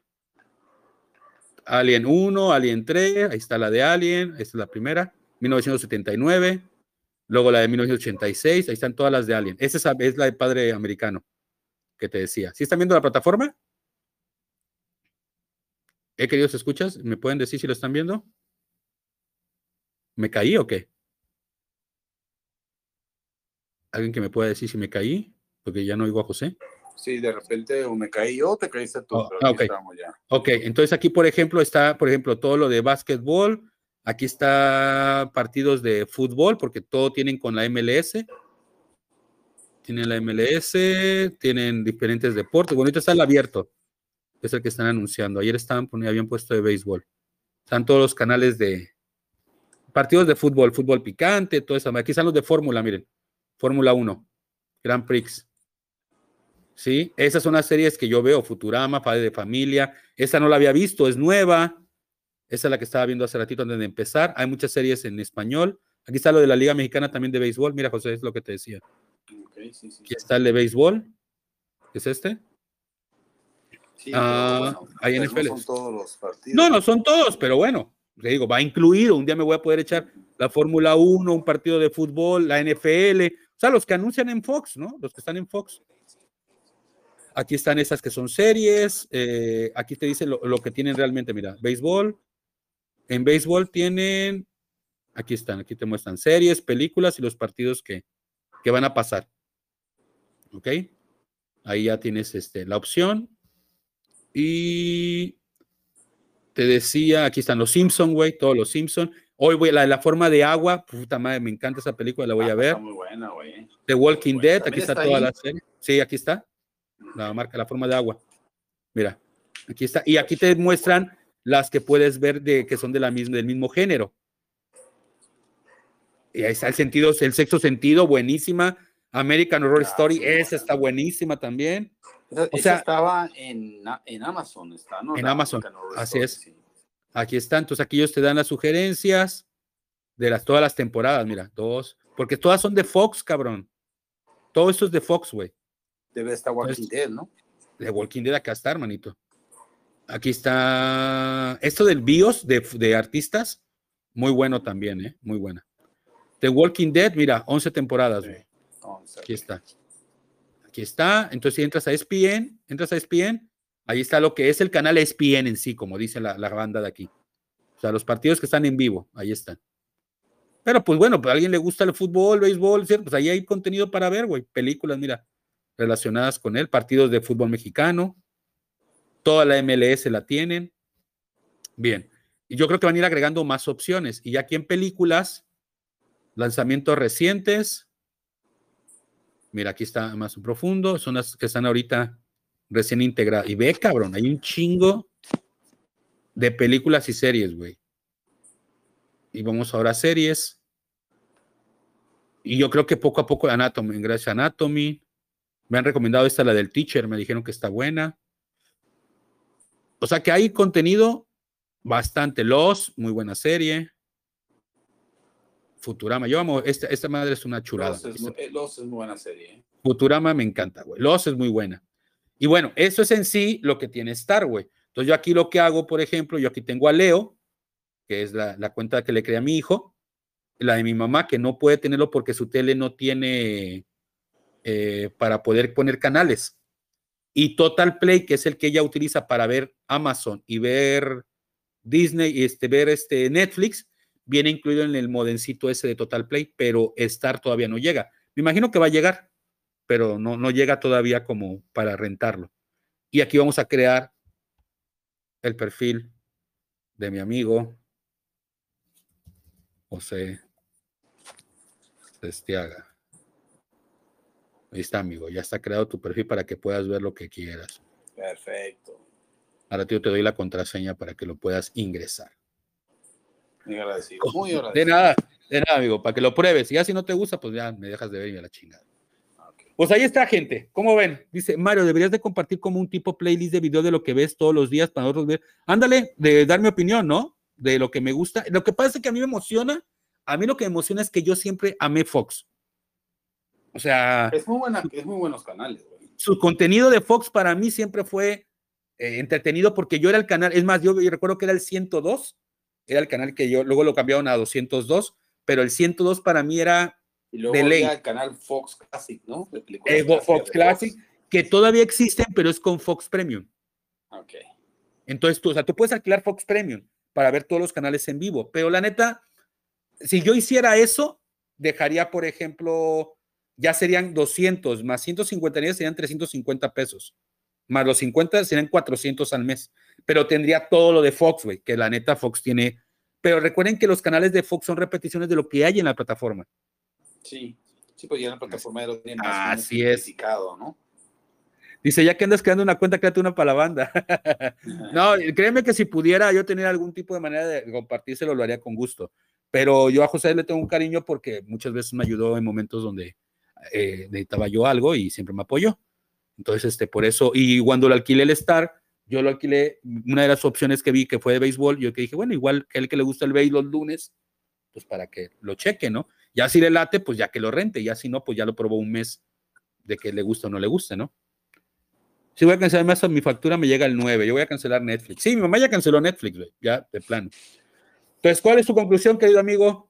Alien uno, Alien tres, ahí está la de Alien, esta es la primera, mil novecientos setenta y nueve, luego la de mil novecientos ochenta y seis, ahí están todas las de Alien. Esa es, es la de Padre Americano que te decía. ¿Sí están viendo la plataforma? ¿Eh, queridos escuchas? ¿Me pueden decir si lo están viendo? ¿Me caí o qué? ¿Alguien que me pueda decir si me caí? Porque ya no oigo a José. Sí, de repente o me caí yo o te caíste tú, oh, pero aquí okay. Estamos ya. Ok, entonces aquí, por ejemplo, está, por ejemplo, todo lo de básquetbol, aquí está partidos de fútbol, porque todo tienen con la M L S, tienen la M L S, tienen diferentes deportes, bueno, ahorita está el abierto, que es el que están anunciando, ayer estaban poniendo, habían puesto de béisbol, están todos los canales de partidos de fútbol, fútbol picante, todo eso, aquí están los de Fórmula, miren, Fórmula uno, Grand Prix. Sí, esas son las series que yo veo, Futurama, Padre de Familia, esa no la había visto, es nueva, esa es la que estaba viendo hace ratito antes de empezar, hay muchas series en español, aquí está lo de la Liga Mexicana también de béisbol, mira José, es lo que te decía. Okay, sí, sí, aquí sí. Está el de béisbol, ¿es este? Sí, ah, bueno, hay N F L. No son todos los partidos. No, no son todos, pero bueno, le digo, va incluido, un día me voy a poder echar la Fórmula uno, un partido de fútbol, la N F L, o sea, los que anuncian en Fox, ¿no? Los que están en Fox. Aquí están esas que son series, eh, aquí te dice lo, lo que tienen realmente, mira, béisbol, en béisbol tienen, aquí están, aquí te muestran series, películas y los partidos que, que van a pasar, ¿ok? Ahí ya tienes este, la opción y te decía, aquí están los Simpsons, güey, todos los Simpsons. Hoy voy a la, la forma de agua, puta madre, me encanta esa película, la voy ah, a ver. Está muy buena, güey. The Walking Dead, aquí está, está toda ahí? la serie. Sí, aquí está. La marca, la forma de agua. Mira, aquí está. Y aquí te muestran las que puedes ver de que son de la misma, del mismo género. Y ahí está el sentido, el sexto sentido, buenísima. American Horror Ah, Story, sí, esa bueno. está buenísima también. Esa, O esa sea, estaba en, en Amazon, está, ¿no? en La Amazon, American Horror así Story, es. sí. Aquí está, entonces aquí ellos te dan las sugerencias de las, todas las temporadas, mira, dos, porque todas son de Fox, cabrón. Todo esto es de Fox, güey. Debe estar Walking Entonces, Dead, ¿no? de Walking Dead acá está, hermanito. Aquí está, esto del BIOS de, de artistas, muy bueno también, ¿eh? Muy buena. The Walking Dead, mira, once temporadas, Sí. güey. once, Aquí ok. está. Aquí está. Entonces, si entras a E S P N, entras a E S P N, ahí está lo que es el canal E S P N en sí, como dice la, la banda de aquí. O sea, los partidos que están en vivo, ahí están. Pero pues bueno, pues a alguien le gusta el fútbol, béisbol, ¿cierto? Pues ahí hay contenido para ver, güey. Películas, mira, relacionadas con él, partidos de fútbol mexicano, toda la M L S la tienen. Bien. Y yo creo que van a ir agregando más opciones. Y aquí en películas, lanzamientos recientes. Mira, aquí está más profundo. Son las que están ahorita recién integradas. Y ve, cabrón, hay un chingo de películas y series, güey. Y vamos ahora a series. Y yo creo que poco a poco Anatomy, gracias a Anatomy. Me han recomendado esta, la del Teacher, me dijeron que está buena. O sea que hay contenido bastante. Los, muy buena serie. Futurama, yo amo, esta, esta madre es una chulada. Los es, muy, Los es muy buena serie. ¿eh? Futurama me encanta, güey. Los es muy buena. Y bueno, eso es en sí lo que tiene Star, güey. Entonces yo aquí lo que hago, por ejemplo, yo aquí tengo a Leo, que es la, la cuenta que le creé a mi hijo, la de mi mamá, que no puede tenerlo porque su tele no tiene eh, para poder poner canales. Y Total Play, que es el que ella utiliza para ver Amazon y ver Disney y este, ver este Netflix, viene incluido en el modencito ese de Total Play, pero Star todavía no llega. Me imagino que va a llegar, pero no, no llega todavía como para rentarlo. Y aquí vamos a crear el perfil de mi amigo José Estiaga. Ahí está, amigo. Ya está creado tu perfil para que puedas ver lo que quieras. Perfecto. Ahora tío, te doy la contraseña para que lo puedas ingresar. Muy agradecido. Muy agradecido. De nada, de nada, amigo, para que lo pruebes. Y ya si no te gusta, pues ya me dejas de ver y a la chingada. Okay. Pues ahí está, gente. ¿Cómo ven? Dice Mario, deberías de compartir como un tipo playlist de video de lo que ves todos los días para nosotros ver. Ándale, de dar mi opinión, ¿no? De lo que me gusta. Lo que pasa es que a mí me emociona. A mí lo que me emociona es que yo siempre amé Fox. O sea, es muy buena, es muy buenos canales, güey. Su contenido de Fox para mí siempre fue eh, entretenido porque yo era el canal, es más, yo, yo recuerdo que era el ciento dos, era el canal que yo, luego lo cambiaron a doscientos dos, pero el ciento dos para mí era y luego de ley. el canal Fox Classic, ¿no? De eh, Fox Classic, Fox. Que todavía existen, pero es con Fox Premium. Ok. Entonces, tú, o sea, tú puedes alquilar Fox Premium para ver todos los canales en vivo, pero la neta, si yo hiciera eso, dejaría, por ejemplo, ya serían doscientos, más ciento cincuenta serían trescientos cincuenta pesos, más los cincuenta serían cuatrocientos al mes, pero tendría todo lo de Fox, güey, que la neta Fox tiene, pero recuerden que los canales de Fox son repeticiones de lo que hay en la plataforma. Sí, sí, pues ya la plataforma ya lo tiene más Así es. ¿no? Dice, ya que andas creando una cuenta, créate una para la banda. No, créeme que si pudiera yo tener algún tipo de manera de compartírselo, lo haría con gusto. Pero yo a José le tengo un cariño porque muchas veces me ayudó en momentos donde eh, necesitaba yo algo y siempre me apoyó. Entonces, este, por eso, y cuando lo alquilé el Star, yo lo alquilé, una de las opciones que vi que fue de béisbol, yo que dije, bueno, igual que el que le gusta el béisbol los lunes, pues para que lo cheque, ¿no? Ya si le late, pues ya que lo rente, ya si no, pues ya lo probó un mes de que le gusta o no le guste, ¿no? Si voy a cancelar más, mi factura me llega el nueve. Yo voy a cancelar Netflix. Sí, mi mamá ya canceló Netflix, güey, ya de plano. Entonces, ¿cuál es tu conclusión, querido amigo?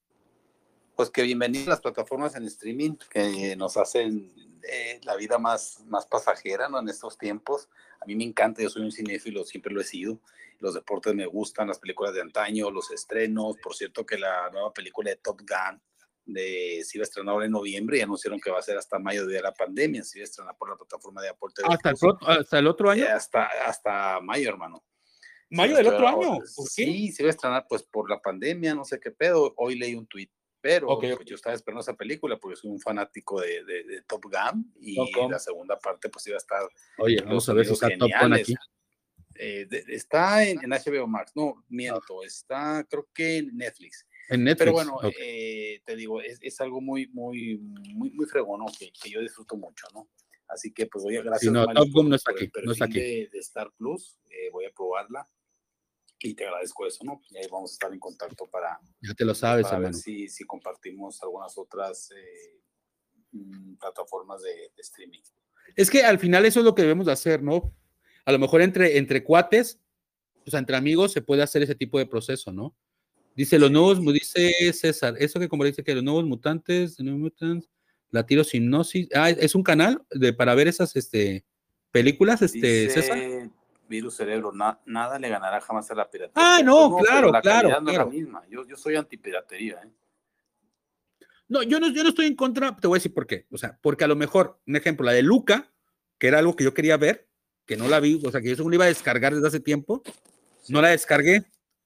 Pues que bienvenidas las plataformas en streaming que nos hacen eh, la vida más, más pasajera, ¿no? En estos tiempos. A mí me encanta, yo soy un cinéfilo, siempre lo he sido. Los deportes me gustan, las películas de antaño, los estrenos. Por cierto, que la nueva película de Top Gun de, se iba a estrenar ahora en noviembre y anunciaron que va a ser hasta mayo de la pandemia, se iba a estrenar por la plataforma de Apple T V. ¿Hasta el, pro, ¿Hasta el otro año? Eh, hasta, hasta mayo, hermano. ¿Mayo del otro año? ¿Por qué? Sí, se iba a estrenar pues por la pandemia, no sé qué pedo. Hoy leí un tuit, pero okay, pues, okay. yo estaba esperando esa película porque soy un fanático de, de, de Top Gun y no, la segunda parte pues iba a estar. Oye, vamos a ver si está Top Gun aquí. Eh, de, está en, en H B O Max, no, miento, está creo que en Netflix. En Netflix. Pero bueno, okay. eh, te digo, es, es algo muy, muy, muy, muy fregón, ¿no? Que, que yo disfruto mucho, ¿no? Así que, pues, oye, gracias, Sí, no, Mario, Top Gun por, no está por el aquí, no está perfil aquí. de, de Star Plus. Eh, voy a probarla y te agradezco eso, ¿no? Y ahí vamos a estar en contacto para, Ya te lo pues, sabes, para ver hermano. si, si compartimos algunas otras eh, plataformas de, de streaming. Es que al final eso es lo que debemos de hacer, ¿no? A lo mejor entre, entre cuates, o sea, entre amigos se puede hacer ese tipo de proceso, ¿no? Dice los Sí. nuevos, dice César, eso que como dice que los nuevos mutantes, New Mutants, Latino Hipnosis, ah, es un canal de, para ver esas este, películas, este, Dice César. Virus Cerebro, na, nada le ganará jamás a la piratería. Ah, Pues no, no, claro, pero la claro, calidad no claro. es la misma. Yo, yo soy antipiratería, ¿eh? No, yo no, yo no estoy en contra, te voy a decir por qué. O sea, porque a lo mejor, un ejemplo, la de Luca, que era algo que yo quería ver, que no la vi, o sea, que yo según iba a descargar desde hace tiempo, sí. No la descargué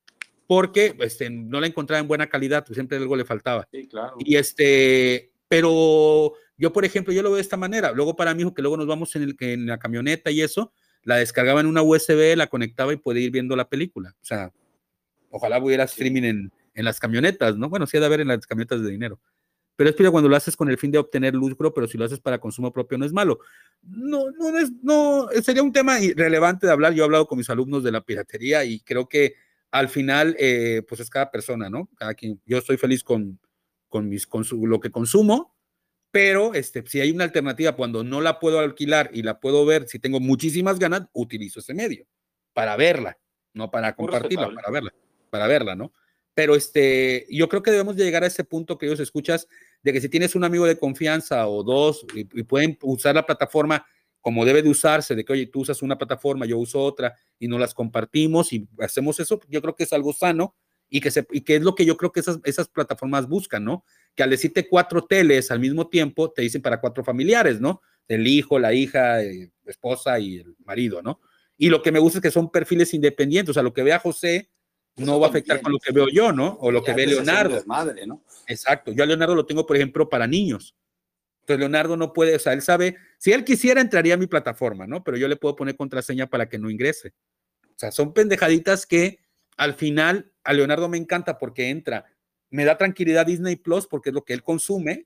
porque este, no la encontraba en buena calidad, pues siempre algo le faltaba. Sí, claro. Y este, pero yo, por ejemplo, yo lo veo de esta manera. Luego para mi hijo, que luego nos vamos en, el, en la camioneta y eso, la descargaba en una U S B, la conectaba y puede ir viendo la película. O sea, ojalá hubiera streaming sí. en, en las camionetas, ¿no? Bueno, sí ha de haber en las camionetas de dinero. Pero es que cuando lo haces con el fin de obtener lucro, pero si lo haces para consumo propio no es malo. No, no es, no, sería un tema irrelevante de hablar. Yo he hablado con mis alumnos de la piratería y creo que al final, eh, pues es cada persona, ¿no? Cada quien. Yo estoy feliz con, con, mis, con su, lo que consumo, pero este, si hay una alternativa cuando no la puedo alquilar y la puedo ver, si tengo muchísimas ganas, utilizo ese medio para verla, no para compartirla, para verla, para verla, ¿no? Pero este, yo creo que debemos de llegar a ese punto que ellos escuchas de que si tienes un amigo de confianza o dos y, y pueden usar la plataforma como debe de usarse, de que oye, tú usas una plataforma, yo uso otra y nos las compartimos y hacemos eso, yo creo que es algo sano y que, se, y que es lo que yo creo que esas, esas plataformas buscan, ¿no? Que al decirte cuatro teles al mismo tiempo, te dicen para cuatro familiares, ¿no? El hijo, la hija, eh, la esposa y el marido, ¿no? Y lo que me gusta es que son perfiles independientes, o sea, lo que vea José no va a afectar con lo que veo yo, ¿no? O lo que ve Leonardo. Desmadre, ¿no? Exacto. Yo a Leonardo lo tengo, por ejemplo, para niños. Entonces Leonardo no puede, o sea, él sabe, si él quisiera entraría a mi plataforma, ¿no? Pero yo le puedo poner contraseña para que no ingrese. O sea, son pendejaditas que al final a Leonardo me encanta porque entra, me da tranquilidad Disney Plus porque es lo que él consume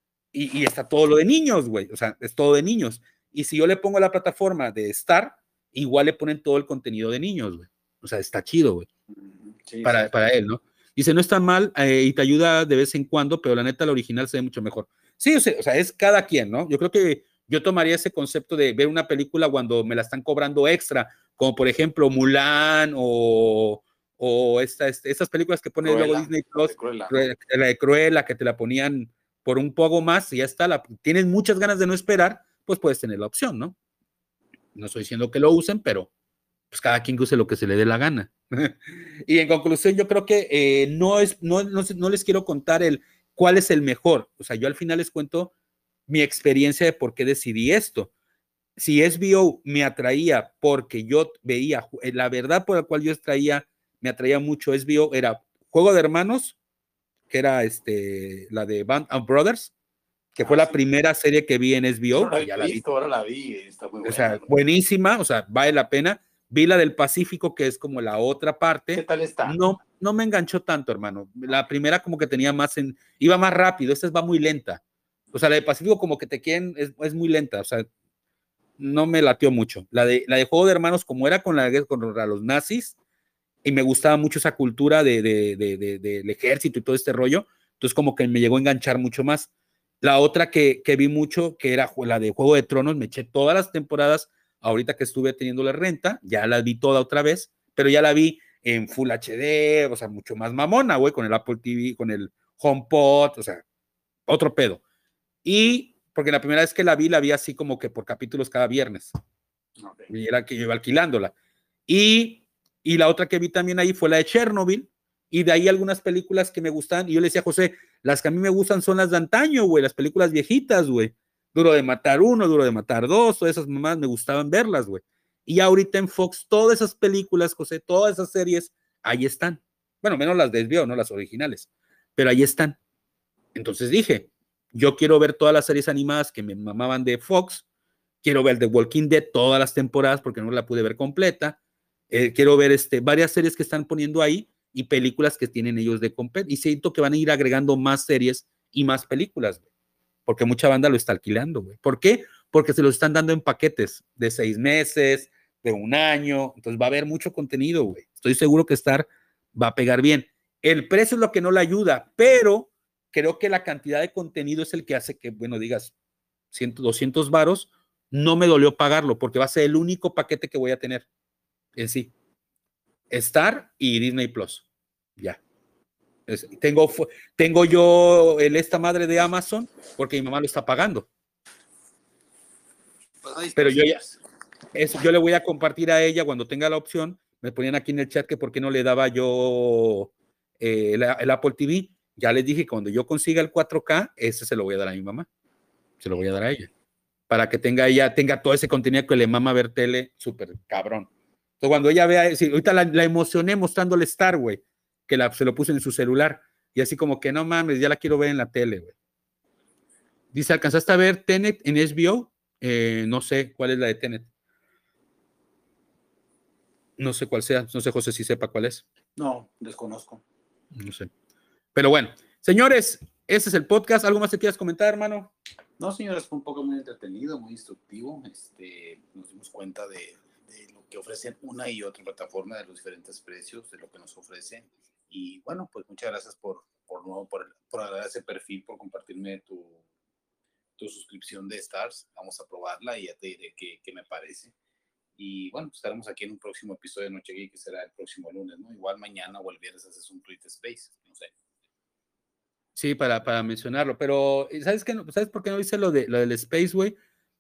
y, y está todo lo de niños, güey. O sea, es todo de niños. Y si yo le pongo la plataforma de Star, igual le ponen todo el contenido de niños, güey. O sea, está chido, güey. Sí, para, sí. para él, ¿no? Dice, no está mal eh, y te ayuda de vez en cuando, pero la neta, la original se ve mucho mejor. Sí, o sea, o sea, es cada quien, ¿no? Yo creo que yo tomaría ese concepto de ver una película cuando me la están cobrando extra, como por ejemplo Mulan o, o esta, este, estas películas que pone Cruella, luego Disney Plus, Cruella, Cruella, ¿no? La de Cruella, que te la ponían por un poco más y ya está, la, tienes muchas ganas de no esperar, pues puedes tener la opción, ¿no? No estoy diciendo que lo usen, pero pues cada quien use lo que se le dé la gana. Y en conclusión, yo creo que eh, no, es, no, no, no les quiero contar el cuál es el mejor. O sea, yo al final les cuento mi experiencia de por qué decidí esto. Si S B O me atraía porque yo veía, la verdad por la cual yo extraía, me atraía mucho S B O era Juego de Hermanos, que era este, la de Band of Brothers, que ah, fue la sí. primera serie que vi en S B O. No la he ya visto, la vi. ahora la vi, está muy buena. O sea, buenísima, o sea, vale la pena. Vi la del Pacífico, que es como la otra parte. ¿Qué tal está? No, no me enganchó tanto, hermano. La primera como que tenía más, en, iba más rápido, esta va muy lenta. O sea, la del Pacífico como que te quieren, es, es muy lenta, o sea, no me latió mucho. La de, la de Juego de Hermanos, como era con, la, con los nazis, y me gustaba mucho esa cultura de, de, de, de, de, del ejército y todo este rollo, entonces como que me llegó a enganchar mucho más. La otra que, que vi mucho, que era la de Juego de Tronos, me eché todas las temporadas, ahorita que estuve teniendo la renta, ya la vi toda otra vez, pero ya la vi en Full H D, o sea, mucho más mamona, güey, con el Apple T V, con el HomePod, o sea, otro pedo. Y porque la primera vez que la vi, la vi así como que por capítulos cada viernes. Okay. Y era que yo iba alquilándola. Y, y la otra que vi también ahí fue la de Chernobyl, y de ahí algunas películas que me gustan, y yo le decía a José, las que a mí me gustan son las de antaño, güey, las películas viejitas, güey. Duro de Matar uno, Duro de Matar dos, todas esas mamás me gustaban verlas, güey. Y ahorita en Fox, todas esas películas, José, todas esas series, ahí están. Bueno, menos las de S B O, no las originales, pero ahí están. Entonces dije, yo quiero ver todas las series animadas que me mamaban de Fox, quiero ver The Walking Dead todas las temporadas porque no la pude ver completa, eh, quiero ver este, varias series que están poniendo ahí y películas que tienen ellos de comprar. Y siento que van a ir agregando más series y más películas, güey, porque mucha banda lo está alquilando, güey. ¿Por qué? Porque se lo están dando en paquetes de seis meses, de un año. Entonces va a haber mucho contenido, güey. Estoy seguro que Star va a pegar bien. El precio es lo que no le ayuda, pero creo que la cantidad de contenido es el que hace que, bueno, digas cien, doscientos varos, no me dolió pagarlo porque va a ser el único paquete que voy a tener en sí. Star y Disney Plus. Ya. Es, tengo, tengo yo el, esta madre de Amazon porque mi mamá lo está pagando. Pues pero yo ya, eso yo le voy a compartir a ella cuando tenga la opción. Me ponían aquí en el chat que por qué no le daba yo eh, el, el Apple T V. Ya les dije, cuando yo consiga el cuatro K, ese se lo voy a dar a mi mamá. Se lo voy a dar a ella. Para que tenga ella, tenga todo ese contenido que le mama ver tele, súper cabrón. Entonces, cuando ella vea, si, ahorita la, la emocioné mostrándole Star, güey, que la, se lo puse en su celular. Y así como que no mames, ya la quiero ver en la tele, güey. Dice, ¿alcanzaste a ver Tenet en H B O? Eh, no sé cuál es la de Tenet. No sé cuál sea. No sé, José, si sepa cuál es. No, desconozco. No sé. Pero bueno, señores, ese es el podcast. ¿Algo más que quieras comentar, hermano? No, señores, fue un poco muy entretenido, muy instructivo. Este, nos dimos cuenta de, de lo que ofrecen una y otra plataforma, de los diferentes precios, de lo que nos ofrecen. Y bueno, pues muchas gracias por, por nuevo, por, por dar ese perfil, por compartirme tu, tu suscripción de Stars. Vamos a probarla y ya te diré qué, qué me parece. Y bueno, pues estaremos aquí en un próximo episodio de Noche Geek, que será el próximo lunes, ¿no? Igual mañana o el viernes haces un tweet space, no sé. Sí, para, para mencionarlo, pero ¿sabes qué? ¿Sabes por qué no hice lo, de, lo del Space, güey?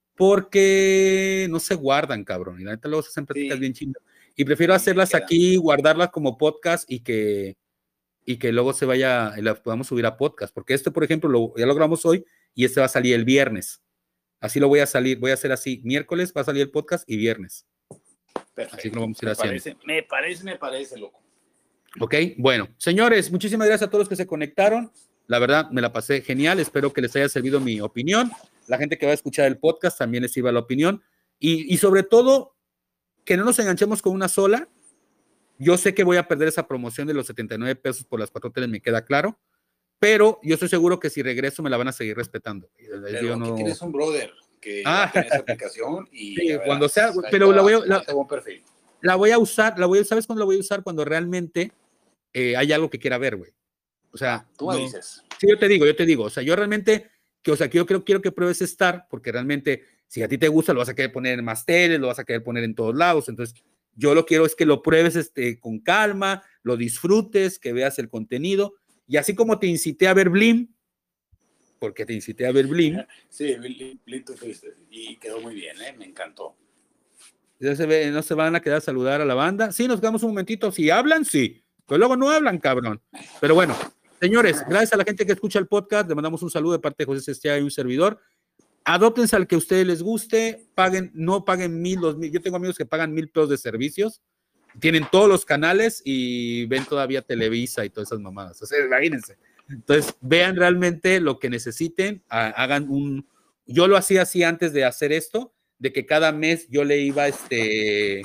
Porque no se guardan, cabrón, y la neta luego se hacen prácticas sí. bien chingas. Y prefiero sí, hacerlas aquí, guardarlas como podcast y que, y que luego se vaya, y las podamos subir a podcast, porque este, por ejemplo, lo, ya lo grabamos hoy y este va a salir el viernes. Así lo voy a salir, voy a hacer así, miércoles va a salir el podcast y viernes. Perfecto. Así que lo vamos a ir me haciendo. Parece, me parece, me parece, loco. Ok, bueno, señores, muchísimas gracias a todos los que se conectaron. La verdad, me la pasé genial. Espero que les haya servido mi opinión. La gente que va a escuchar el podcast también les sirva la opinión. Y, y sobre todo, que no nos enganchemos con una sola. Yo sé que voy a perder esa promoción de los setenta y nueve pesos por las cuatro teles, me queda claro. Pero yo estoy seguro que si regreso me la van a seguir respetando. Pero yo no... aquí tienes un brother que ah. tiene esa aplicación y sí, cuando sea, pero la voy, a, la, la voy a usar, la voy a, ¿sabes cuándo la voy a usar? Cuando realmente eh, hay algo que quiera ver, güey. O sea, ah, tú me no, dices. Sí, yo te digo, yo te digo. O sea, yo realmente, que, o sea, que yo creo, quiero que pruebes Star, porque realmente, si a ti te gusta, lo vas a querer poner en más teles, lo vas a querer poner en todos lados. Entonces, yo lo quiero es que lo pruebes este, con calma, lo disfrutes, que veas el contenido. Y así como te incité a ver Blim, porque te incité a ver Blim. Sí, Blim, Blim tú fuiste. Y quedó muy bien, ¿eh? Me encantó. Ya se ve, no se van a quedar a saludar a la banda. Sí, nos quedamos un momentito. Si hablan, sí. Pero luego no hablan, cabrón. Pero bueno, señores, gracias a la gente que escucha el podcast. Le mandamos un saludo de parte de José Sestia y un servidor. Adóptense al que a ustedes les guste. Paguen, no paguen mil, dos mil. Yo tengo amigos que pagan mil pesos de servicios. Tienen todos los canales y ven todavía Televisa y todas esas mamadas. O sea, imagínense. Entonces, vean realmente lo que necesiten. Hagan un... Yo lo hacía así antes de hacer esto, de que cada mes yo le iba, este...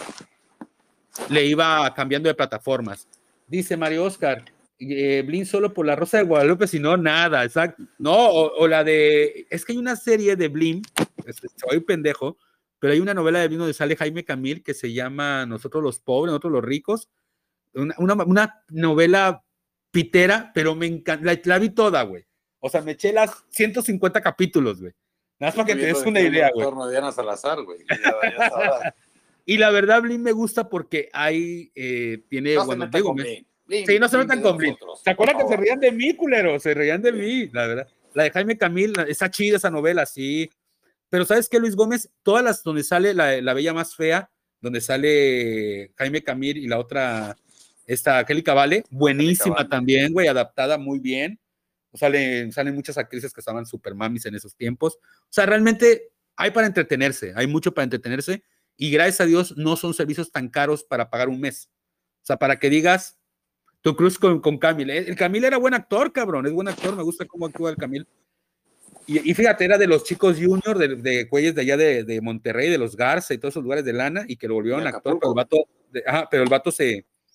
le iba cambiando de plataformas. Dice Mario Oscar, eh, Blin solo por la Rosa de Guadalupe, si no, nada, exacto. No, o, o la de, es que hay una serie de Blin, soy pendejo, pero hay una novela de Blin donde sale Jaime Camil que se llama Nosotros los pobres, nosotros los ricos, una, una, una novela pitera, pero me encanta, la, la vi toda, güey. O sea, me eché las ciento cincuenta capítulos, güey. Nada más para que te des una idea, güey. De Diana Salazar, güey. Ya, ya y la verdad, Blin me gusta porque hay, eh, tiene, no bueno, se digo, me... Blin, Blin, sí, no se Blin metan con Blin. ¿Se acuerdan que se reían de mí, culero? Se reían de mí, la verdad. La de Jaime Camil, está chida esa novela, sí. Pero ¿sabes qué, Luis Gómez? Todas las donde sale la, la Bella Más Fea, donde sale Jaime Camil y la otra, esta Angélica Vale, buenísima Vale. También, güey, adaptada muy bien. Salen, salen muchas actrices que estaban super mamis en esos tiempos. O sea, realmente hay para entretenerse, hay mucho para entretenerse y gracias a Dios no son servicios tan caros para pagar un mes. O sea, para que digas, tu cruz con, con Camil. El Camil era buen actor, cabrón, es buen actor, me gusta cómo actúa el Camil. Y, y fíjate, era de los chicos junior, de, de güeyes de allá de, de Monterrey, de los Garza y todos esos lugares de lana, y que lo volvieron actor, pero el vato, de, ajá, pero el vato se,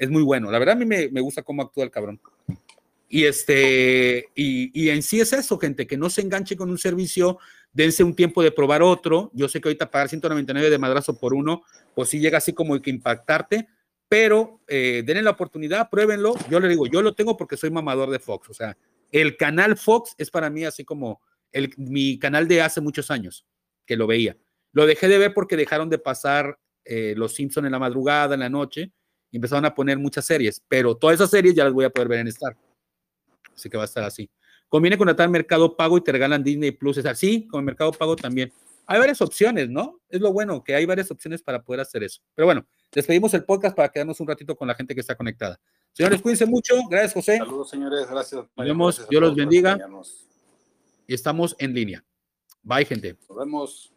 Es muy bueno. La verdad a mí me, me gusta cómo actúa el cabrón. Y, este, y, y en sí es eso, gente, que no se enganche con un servicio, dense un tiempo de probar otro. Yo sé que ahorita pagar ciento noventa y nueve de madrazo por uno, pues sí llega así como que impactarte, pero eh, denle la oportunidad, pruébenlo. Yo le digo, yo lo tengo porque soy mamador de Fox. O sea, el canal Fox es para mí así como el, mi canal de hace muchos años, que lo veía. Lo dejé de ver porque dejaron de pasar eh, Los Simpson en la madrugada, en la noche, y empezaron a poner muchas series, pero todas esas series ya las voy a poder ver en Star. Así que va a estar así. Conviene contratar Mercado Pago y te regalan Disney Plus. Es así, con Mercado Pago también. Hay varias opciones, ¿no? Es lo bueno, que hay varias opciones para poder hacer eso. Pero bueno, despedimos el podcast para quedarnos un ratito con la gente que está conectada. Señores, cuídense mucho. Gracias, José. Saludos, señores. Gracias. Nos vemos. Dios los bendiga. Y estamos en línea. Bye, gente. Nos vemos.